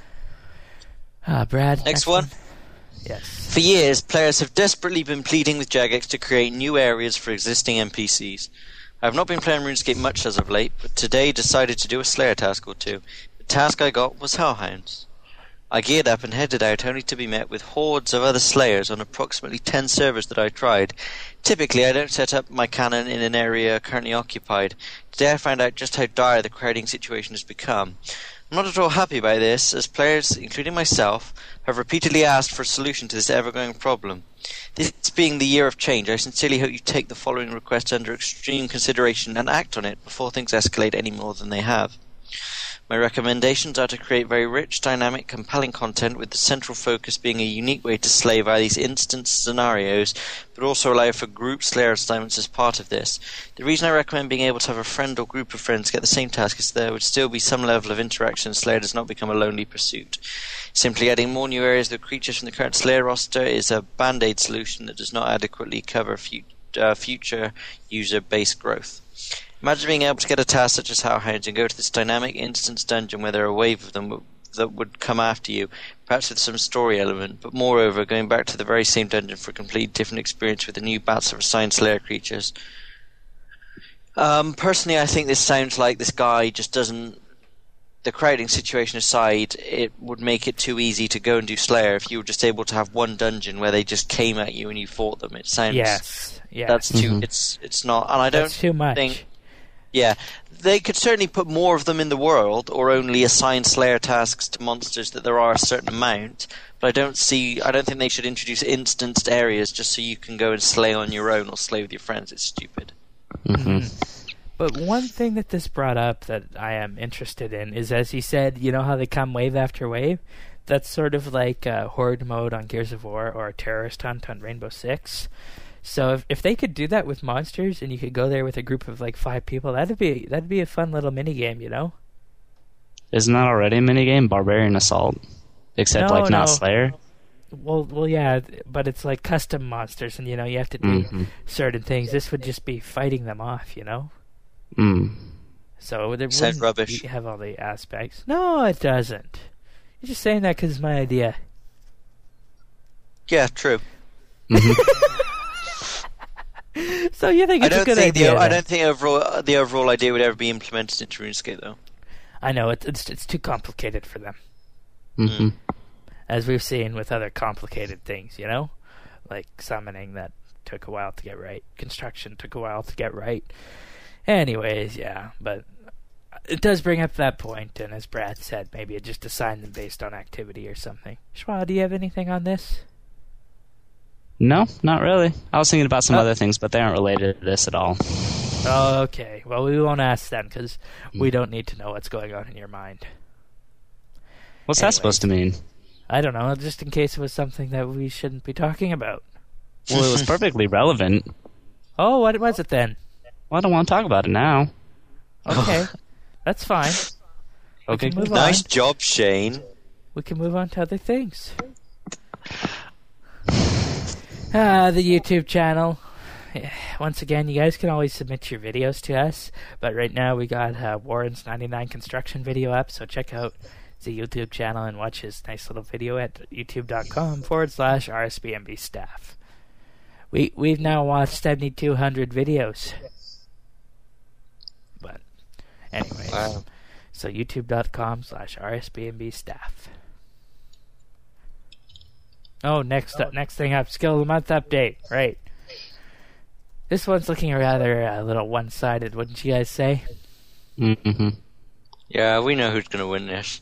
Speaker 1: Uh, Brad.
Speaker 2: Next one.
Speaker 1: Yes.
Speaker 2: For years, players have desperately been pleading with Jagex to create new areas for existing N P Cs. I have not been playing RuneScape much as of late, but today decided to do a Slayer task or two. The task I got was Hellhounds. I geared up and headed out only to be met with hordes of other Slayers on approximately ten servers that I tried. Typically, I don't set up my cannon in an area currently occupied. Today I found out just how dire the crowding situation has become. I'm not at all happy by this, as players, including myself, have repeatedly asked for a solution to this ever-growing problem. This being the year of change, I sincerely hope you take the following request under extreme consideration and act on it before things escalate any more than they have. My recommendations are to create very rich, dynamic, compelling content with the central focus being a unique way to slay via these instance scenarios, but also allow for group Slayer assignments as part of this. The reason I recommend being able to have a friend or group of friends get the same task is there would still be some level of interaction and Slayer does not become a lonely pursuit. Simply adding more new areas of creatures from the current Slayer roster is a band-aid solution that does not adequately cover fu- uh, future user base growth. Imagine being able to get a task such as Hellhounds and go to this dynamic instance dungeon where there are a wave of them that would come after you, perhaps with some story element, but moreover going back to the very same dungeon for a completely different experience with the new bats of assigned Slayer creatures. Um, personally, I think this sounds like this guy just doesn't... The crowding situation aside, it would make it too easy to go and do Slayer if you were just able to have one dungeon where they just came at you and you fought them. It sounds...
Speaker 1: Yes. Yes.
Speaker 2: That's too...
Speaker 3: Mhm.
Speaker 2: It's it's not... And I don't
Speaker 1: That's too much.
Speaker 2: think... Yeah, they could certainly put more of them in the world, or only assign Slayer tasks to monsters that there are a certain amount. But I don't see. I don't think they should introduce instanced areas just so you can go and slay on your own or slay with your friends. It's stupid.
Speaker 3: hmm
Speaker 1: But one thing that this brought up that I am interested in is, as he said, you know how they come wave after wave? That's sort of like uh, Horde mode on Gears of War or Terrorist Hunt on Rainbow Six. So if if they could do that with monsters and you could go there with a group of like five people, that'd be that'd be a fun little mini game, you know?
Speaker 3: Isn't that already a minigame? Barbarian Assault. Except,
Speaker 1: No,
Speaker 3: like, not
Speaker 1: no.
Speaker 3: Slayer?
Speaker 1: Well, well, yeah, but it's like custom monsters, and you know you have to do
Speaker 3: Mm-hmm.
Speaker 1: certain things. This would just be fighting them off, you know.
Speaker 3: Mm.
Speaker 1: So it
Speaker 2: Sounds
Speaker 1: wouldn't
Speaker 2: rubbish.
Speaker 1: be- have all the aspects. No, it doesn't. You're just saying that because it's my idea.
Speaker 2: Yeah, true.
Speaker 1: So you think
Speaker 2: I
Speaker 1: it's a
Speaker 2: don't
Speaker 1: good
Speaker 2: think
Speaker 1: idea?
Speaker 2: the I
Speaker 1: then?
Speaker 2: don't think overall the overall idea would ever be implemented into RuneScape though.
Speaker 1: I know it's it's it's too complicated for them,
Speaker 3: Mm-hmm.
Speaker 1: as we've seen with other complicated things. You know, like summoning that took a while to get right. Construction took a while to get right. Anyways, yeah, but it does bring up that point, and as Brad said, maybe it just assign them based on activity or something. Schwa, do you have anything on this?
Speaker 3: No, not really. I was thinking about some
Speaker 1: Oh.
Speaker 3: other things, but they aren't related to this at all.
Speaker 1: Oh, okay. Well, we won't ask them because we don't need to know what's going on in your mind.
Speaker 3: What's
Speaker 1: Anyways.
Speaker 3: that supposed to mean?
Speaker 1: I don't know, just in case it was something that we shouldn't be talking about.
Speaker 3: Well, it was perfectly relevant.
Speaker 1: Oh, what was it then?
Speaker 3: Well, I don't want to talk about it now.
Speaker 1: Okay, that's fine.
Speaker 3: Okay,
Speaker 1: can move
Speaker 3: good.
Speaker 1: on.
Speaker 2: Nice job, Shane.
Speaker 1: We can move on to other things. Ah, the YouTube channel. Yeah, once again, you guys can always submit your videos to us, but right now we got uh, Warren's ninety-nine construction video up, so check out the YouTube channel and watch his nice little video at youtube.com forward slash RSBMB staff. We, we've now watched seventy-two hundred videos. But, anyways.
Speaker 2: Wow.
Speaker 1: So youtube.com slash RSBMB staff. Oh, next up, next thing up, skill of the month update. Right. This one's looking rather a little one-sided, wouldn't you guys say?
Speaker 3: Mm-hmm.
Speaker 2: Yeah, we know who's going to win this.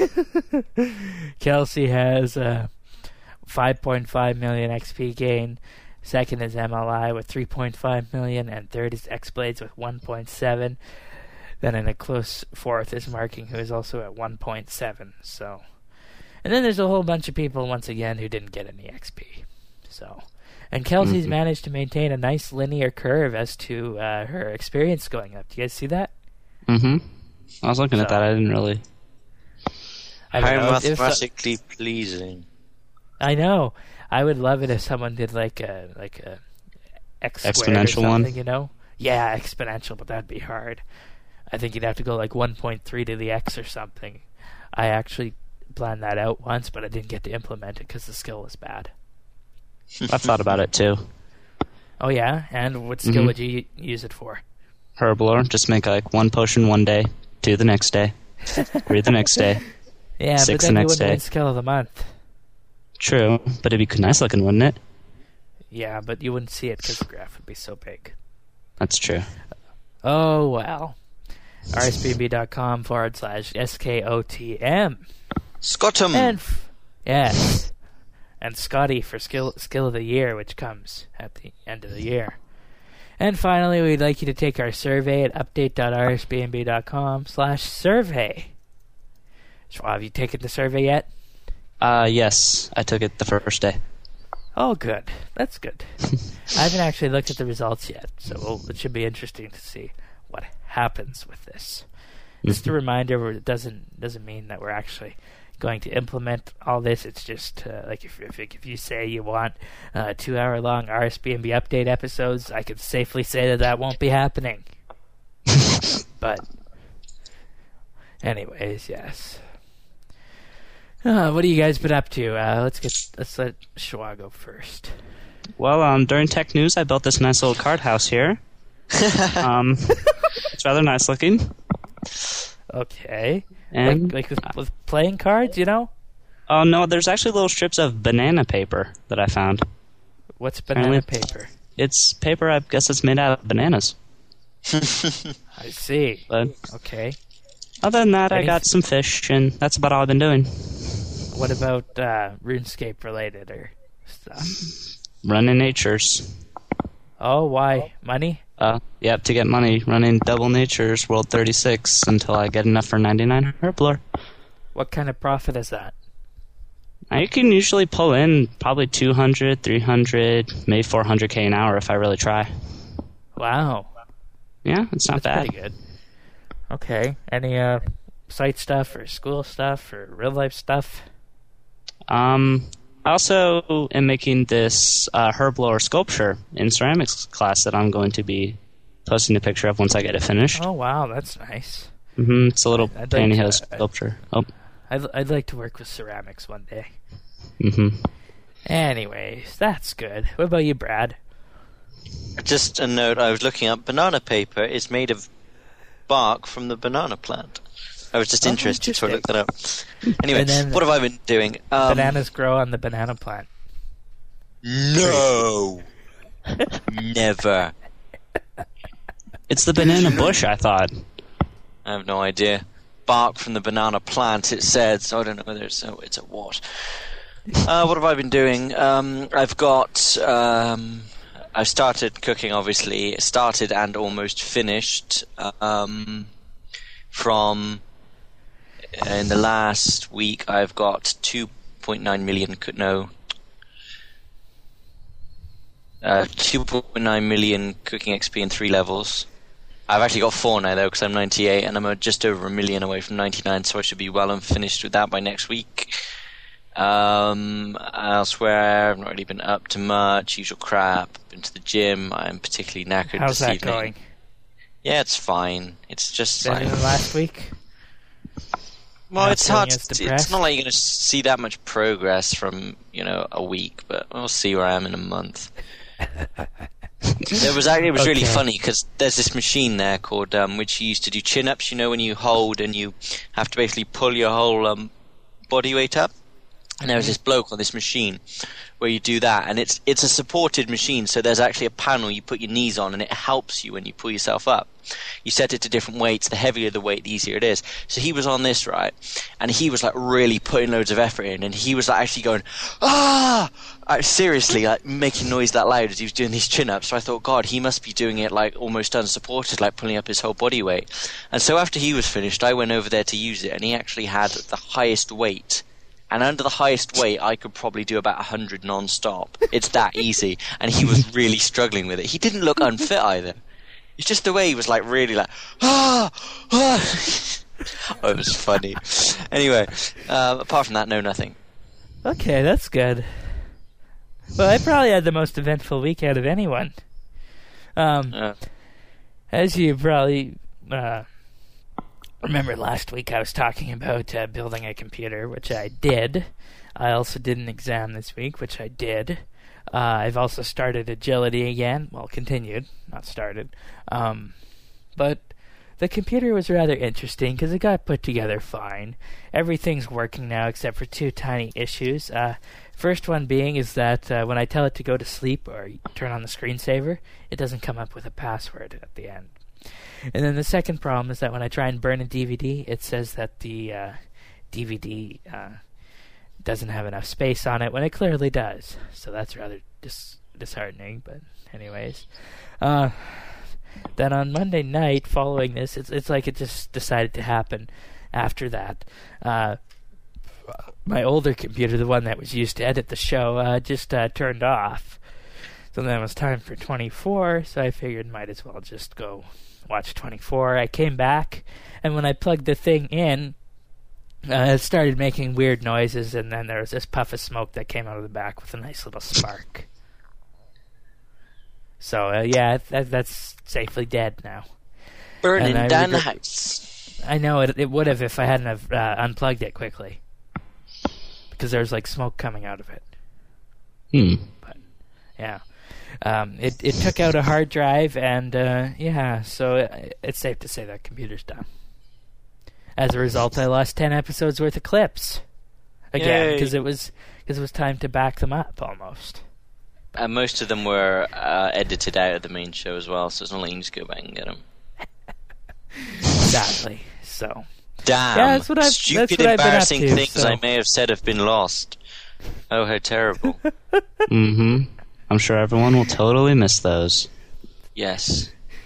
Speaker 1: Kelsey has uh, five point five million X P gain. Second is M L I with three point five million, and third is X-Blades with one point seven. Then in a close fourth is Marking, who is also at one point seven. So, and then there's a whole bunch of people once again who didn't get any X P. So, and Kelsey's
Speaker 3: Mhm.
Speaker 1: managed to maintain a nice linear curve as to uh, her experience going up. Do you guys see that?
Speaker 3: Mm-hmm. I was looking at
Speaker 1: So-
Speaker 3: that. I didn't really...
Speaker 1: I don't
Speaker 2: How
Speaker 1: know, if- if so-
Speaker 2: mathematically pleasing.
Speaker 1: I know. I would love it if someone did like a like a x squared or
Speaker 3: Exponential one?
Speaker 1: something, you know? Yeah, exponential, but that'd be hard. I think you'd have to go like one point three to the x or something. I actually planned that out once, but I didn't get to implement it because the skill was bad.
Speaker 3: I've thought about it, too.
Speaker 1: Oh yeah, and what skill
Speaker 3: Mhm.
Speaker 1: would you use it for?
Speaker 3: Herblore, just make like one potion one day, two the next day, three the next day.
Speaker 1: Yeah,
Speaker 3: Six
Speaker 1: but
Speaker 3: the
Speaker 1: then you
Speaker 3: next
Speaker 1: wouldn't
Speaker 3: day.
Speaker 1: win skill of the month.
Speaker 3: True, but it'd be nice looking, wouldn't it?
Speaker 1: Yeah, but you wouldn't see it because the graph would be so big.
Speaker 3: That's true.
Speaker 1: Oh well. RSBB.com forward slash SKOTM.
Speaker 2: Scottum!
Speaker 1: And f- yes, and Scotty for skill skill of the year, which comes at the end of the year. And finally, we'd like you to take our survey at update.rsbnb.com slash survey. So, have you taken the survey yet?
Speaker 3: Uh, yes, I took it the first day.
Speaker 1: Oh, good. That's good. I haven't actually looked at the results yet, so we'll, it should be interesting to see what happens with this. Just a reminder, we're- it doesn't doesn't mean that we're actually going to implement all this. It's just uh, like if, if if you say you want uh, two hour long R S B N B update episodes, I can safely say that that won't be happening. But anyways, yes. Uh, what have you guys been up to? Uh, let's get let's let Schwa go first.
Speaker 3: Well, um, during tech news, I built this nice little card house here. um, it's rather nice looking.
Speaker 1: Okay.
Speaker 3: And
Speaker 1: like like with, with playing cards, you know?
Speaker 3: oh no, there's actually little strips of banana paper that I found.
Speaker 1: What's banana
Speaker 3: Apparently-
Speaker 1: paper?
Speaker 3: It's paper, I guess it's made out of bananas.
Speaker 1: I see.
Speaker 3: But
Speaker 1: Okay.
Speaker 3: other than that, I
Speaker 1: Any-
Speaker 3: got some fish, and that's about all I've been doing.
Speaker 1: What about uh, RuneScape related or stuff?
Speaker 3: Running natures.
Speaker 1: Oh, why? Money?
Speaker 3: Uh, yep, to get money, running Double Nature's World thirty-six until I get enough for ninety-nine Herblore.
Speaker 1: What kind of profit is that?
Speaker 3: I can usually pull in probably two hundred, three hundred, maybe four hundred K an hour if I really try.
Speaker 1: Wow.
Speaker 3: Yeah, it's not
Speaker 1: That's
Speaker 3: bad.
Speaker 1: pretty good. Okay. Any uh, site stuff or school stuff or real life stuff?
Speaker 3: Um, I also am making this uh, Herblore sculpture in ceramics class that I'm going to be posting a picture of once I get it finished.
Speaker 1: Oh, wow. That's nice.
Speaker 3: Mm-hmm. It's a little
Speaker 1: I'd like
Speaker 3: pantyhose
Speaker 1: to-
Speaker 3: sculpture. Oh.
Speaker 1: I'd, I'd like to work with ceramics one day.
Speaker 3: Mm-hmm.
Speaker 1: Anyways, that's good. What about you, Brad?
Speaker 2: Just a note, I was looking up, banana paper is made of bark from the banana plant. I was just
Speaker 1: Oh,
Speaker 2: interested, so I looked that up.
Speaker 1: And
Speaker 2: Anyway,
Speaker 1: then-
Speaker 2: what have I been doing? Um,
Speaker 1: Bananas grow on the banana plant.
Speaker 2: No! Never.
Speaker 3: It's the banana bush, I thought.
Speaker 2: I have no idea. Bark from the banana plant, it said, so I don't know whether it's a, it's a what. Uh, what have I been doing? Um, I've got... Um, I've started cooking, obviously. Started and almost finished. Um, from... In the last week, I've got two point nine million... Co- no. Uh, two point nine million cooking X P in three levels. I've actually got four now, though, because I'm ninety-eight, and I'm uh, just over a million away from ninety-nine, so I should be well and finished with that by next week. Um, elsewhere, I've not really been up to much, usual crap. Been to the gym, I'm particularly knackered
Speaker 1: How's
Speaker 2: this
Speaker 1: that
Speaker 2: evening.
Speaker 1: going?
Speaker 2: Yeah, it's fine. It's just
Speaker 1: Better
Speaker 2: like...
Speaker 1: than last week?
Speaker 2: Well,
Speaker 1: Not
Speaker 2: it's
Speaker 1: feeling
Speaker 2: hard.
Speaker 1: as
Speaker 2: To, it's
Speaker 1: depressed?
Speaker 2: not like you're going to see that much progress from, you know, a week, but we'll see where I am in a month. It was actually it was really
Speaker 1: Okay.
Speaker 2: funny because there's this machine there called um, which you used to do chin-ups. You know, when you hold and you have to basically pull your whole um, body weight up. And there was this bloke on this machine where you do that, and it's it's a supported machine, so there's actually a panel you put your knees on, and it helps you when you pull yourself up. You set it to different weights. The heavier the weight, the easier it is. So he was on this, right, and he was like really putting loads of effort in, and he was like actually going, ah, like, seriously, like making noise that loud as he was doing these chin-ups. So I thought, God, he must be doing it like almost unsupported, like pulling up his whole body weight. And so after he was finished, I went over there to use it, and he actually had the highest weight. And under the highest weight, I could probably do about one hundred non-stop. It's that easy. And he was really struggling with it. He didn't look unfit either. It's just the way he was like really like, ah, ah. Oh, it was funny. Anyway, uh, apart from that, no, nothing.
Speaker 1: Okay, that's good. Well, I probably had the most eventful week out of anyone. Um,
Speaker 2: Uh,
Speaker 1: as you probably uh, remember last week, I was talking about uh, building a computer, which I did. I also did an exam this week, which I did. Uh, I've also started agility again. Well, continued, not started. Um, but the computer was rather interesting because it got put together fine. Everything's working now except for two tiny issues. Uh, first one being is that uh, when I tell it to go to sleep or turn on the screensaver, it doesn't come up with a password at the end. And then the second problem is that when I try and burn a D V D, it says that the uh, D V D uh, doesn't have enough space on it when it clearly does. So that's rather dis- disheartening, but anyways. Uh, then on Monday night following this, it's it's like it just decided to happen after that. Uh, my older computer, the one that was used to edit the show, uh, just uh, turned off. So then it was time for twenty-four, so I figured might as well just go watch twenty-four. I came back, and when I plugged the thing in, uh, it started making weird noises, and then there was this puff of smoke that came out of the back with a nice little spark. So, uh, yeah, that, that's safely dead now.
Speaker 2: burning
Speaker 1: And I
Speaker 2: down the
Speaker 1: regret-
Speaker 2: house.
Speaker 1: I know it, it would have if I hadn't have uh, unplugged it quickly. Because there's like smoke coming out of it.
Speaker 3: Hmm.
Speaker 1: Yeah. Um, it, it took out a hard drive, and uh, yeah, so it, it's safe to say that computer's done. As a result, I lost ten episodes worth of clips. Again,
Speaker 2: Yay.
Speaker 1: because it was because it was time to back them up almost.
Speaker 2: And most of them were uh, edited out of the main show as well, so it's not like you can just go back and get them.
Speaker 1: Sadly, so
Speaker 2: Damn,
Speaker 1: Yeah, that's what I've-
Speaker 2: stupid,
Speaker 1: that's what I've been up
Speaker 2: embarrassing
Speaker 1: to,
Speaker 2: things
Speaker 1: so.
Speaker 2: I may have said have been lost. Oh, how terrible.
Speaker 3: Mm-hmm. I'm sure everyone will totally miss those.
Speaker 2: Yes.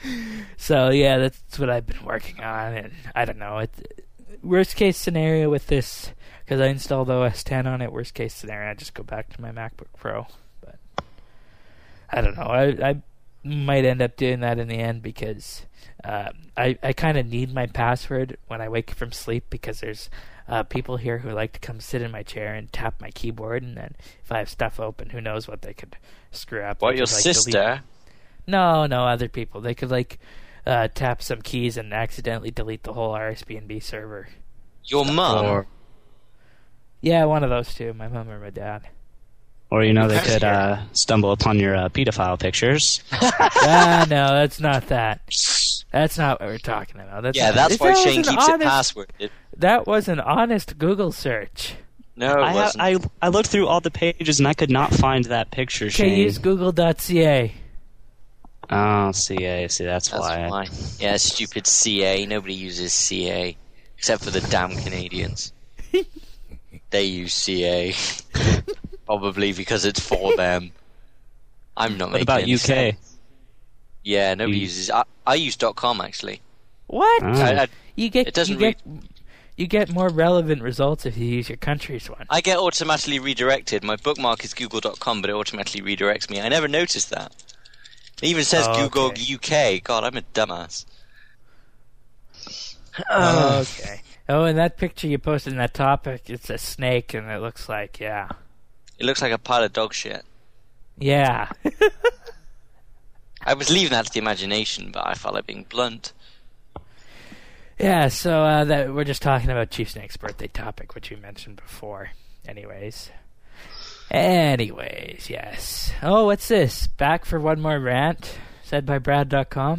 Speaker 1: So yeah, that's what I've been working on, and I don't know. It, worst case scenario with this, because I installed O S ten on it. Worst case scenario, I just go back to my MacBook Pro. But I don't know. I I might end up doing that in the end because uh, I I kind of need my password when I wake from sleep because there's uh, people here who like to come sit in my chair and tap my keyboard, and then if I have stuff open, who knows what they could screw up.
Speaker 2: What,
Speaker 1: They
Speaker 2: your
Speaker 1: could, like,
Speaker 2: sister?
Speaker 1: delete- No, no, other people. They could like uh, tap some keys and accidentally delete the whole R S B N B server.
Speaker 2: Your mum?
Speaker 3: Or,
Speaker 1: Yeah, one of those two, my mom or my dad.
Speaker 3: or you know, they
Speaker 2: That's
Speaker 3: could
Speaker 2: scary.
Speaker 3: uh, stumble upon your uh, pedophile pictures.
Speaker 1: Ah, no, that's not that. That's not what we're talking about. That's
Speaker 2: Yeah,
Speaker 1: not,
Speaker 2: that's
Speaker 1: if
Speaker 2: why
Speaker 1: that
Speaker 2: Shane
Speaker 1: was an
Speaker 2: keeps it
Speaker 1: honest,
Speaker 2: passworded.
Speaker 1: That was an honest Google search.
Speaker 2: No, it
Speaker 3: I, ha-
Speaker 2: wasn't.
Speaker 3: I I looked through all the pages and I could not find that picture,
Speaker 1: Okay,
Speaker 3: Shane.
Speaker 1: use google dot c a.
Speaker 3: Oh, C A. See, that's,
Speaker 2: That's
Speaker 3: why.
Speaker 2: why. Yeah, stupid C A. Nobody uses C A. Except for the damn Canadians. They use C A. Probably because it's for them. I'm not
Speaker 3: What
Speaker 2: making
Speaker 3: about
Speaker 2: any
Speaker 3: U K?
Speaker 2: sense. Yeah, nobody
Speaker 3: You-
Speaker 2: uses... I, I use .com, actually.
Speaker 1: What?
Speaker 3: Oh.
Speaker 2: I, I,
Speaker 1: You get
Speaker 2: It doesn't
Speaker 1: you get you get more relevant results if you use your country's one.
Speaker 2: I get automatically redirected. My bookmark is google dot com, but it automatically redirects me. I never noticed that. It even says
Speaker 1: Oh,
Speaker 2: Google
Speaker 1: okay.
Speaker 2: U K. God, I'm a dumbass.
Speaker 1: Oh, okay. Oh, and that picture you posted in that topic, it's a snake, and it looks like, yeah.
Speaker 2: It looks like a pile of dog shit.
Speaker 1: Yeah.
Speaker 2: I was leaving that to the imagination, but I felt like being blunt.
Speaker 1: Yeah, so uh, that we're just talking about Chief Snake's birthday topic, which you mentioned before. Anyways. Anyways, yes. Oh, what's this? Back for one more rant, said by Brad dot com.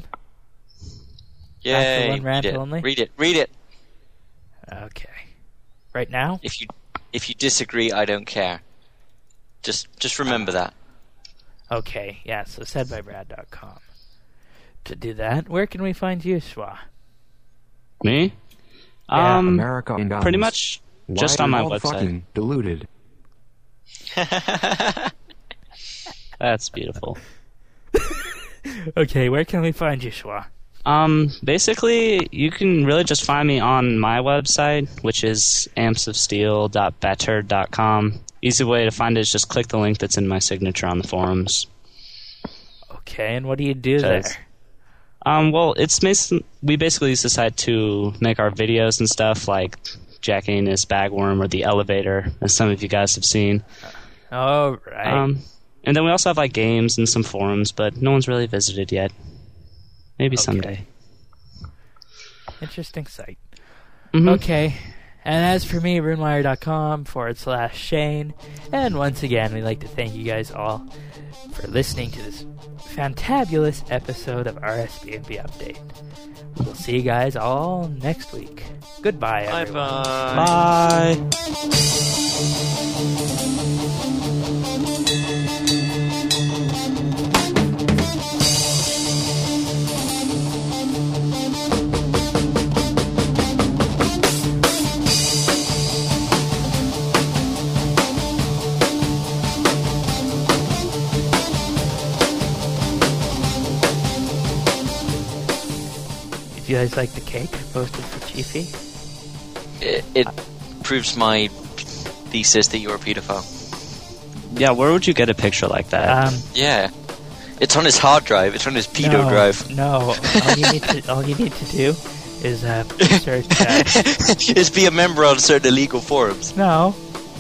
Speaker 2: Yay,
Speaker 1: one rant
Speaker 2: read it.
Speaker 1: only?
Speaker 2: Read it. Read it.
Speaker 1: Okay. Right now?
Speaker 2: If you if you disagree, I don't care. Just just remember that.
Speaker 1: Okay, yeah, so said by Brad dot com. To do that, where can we find you, Schwa?
Speaker 3: Me?
Speaker 1: Yeah,
Speaker 3: um,
Speaker 6: America and
Speaker 3: pretty much just on my website.
Speaker 6: Fucking diluted.
Speaker 3: That's beautiful.
Speaker 1: Okay, where can we find you, Schwa?
Speaker 3: Um, basically, you can really just find me on my website, which is amps of steel dot better dot com. Easy way to find it is just click the link that's in my signature on the forums.
Speaker 1: Okay, and what do you do
Speaker 3: Says-
Speaker 1: there?
Speaker 3: Um, well, it's mas- we basically use the site to make our videos and stuff, like jacking this bagworm or the elevator, as some of you guys have seen.
Speaker 1: Oh, right.
Speaker 3: Um, and then we also have like games and some forums, but no one's really visited yet. Maybe
Speaker 1: Okay.
Speaker 3: someday.
Speaker 1: Interesting site.
Speaker 3: Mhm.
Speaker 1: Okay. And as for me, runewire.com forward slash Shane. And once again, we'd like to thank you guys all for listening to this fantabulous episode of R S B N B Update. We'll see you guys all next week. Goodbye,
Speaker 2: Bye
Speaker 1: everyone.
Speaker 2: bye.
Speaker 3: Bye.
Speaker 1: Did you guys like the cake I posted for Chiefy?
Speaker 2: It, it proves my thesis that you're a pedophile.
Speaker 3: Yeah, where would you get a picture like that?
Speaker 1: Um,
Speaker 2: Yeah. It's on his hard drive. It's on his pedo
Speaker 1: no,
Speaker 2: drive.
Speaker 1: No, all you need to all you need to do is uh, search that.
Speaker 2: Is be a member on certain illegal forums.
Speaker 1: No.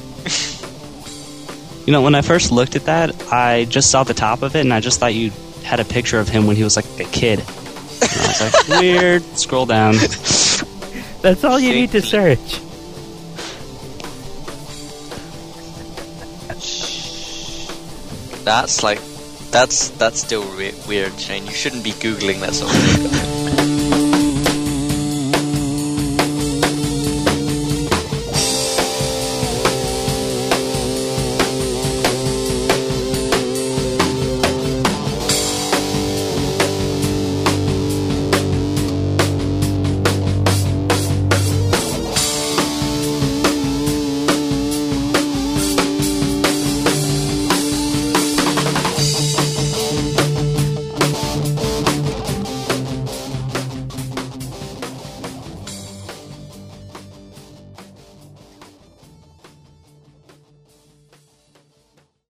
Speaker 3: You know, when I first looked at that, I just saw the top of it, and I just thought you had a picture of him when he was like a kid. And I was like, weird. Scroll down.
Speaker 1: That's all you need to search.
Speaker 2: That's like, that's that's still we- weird, Shane. You shouldn't be googling that sort of thing.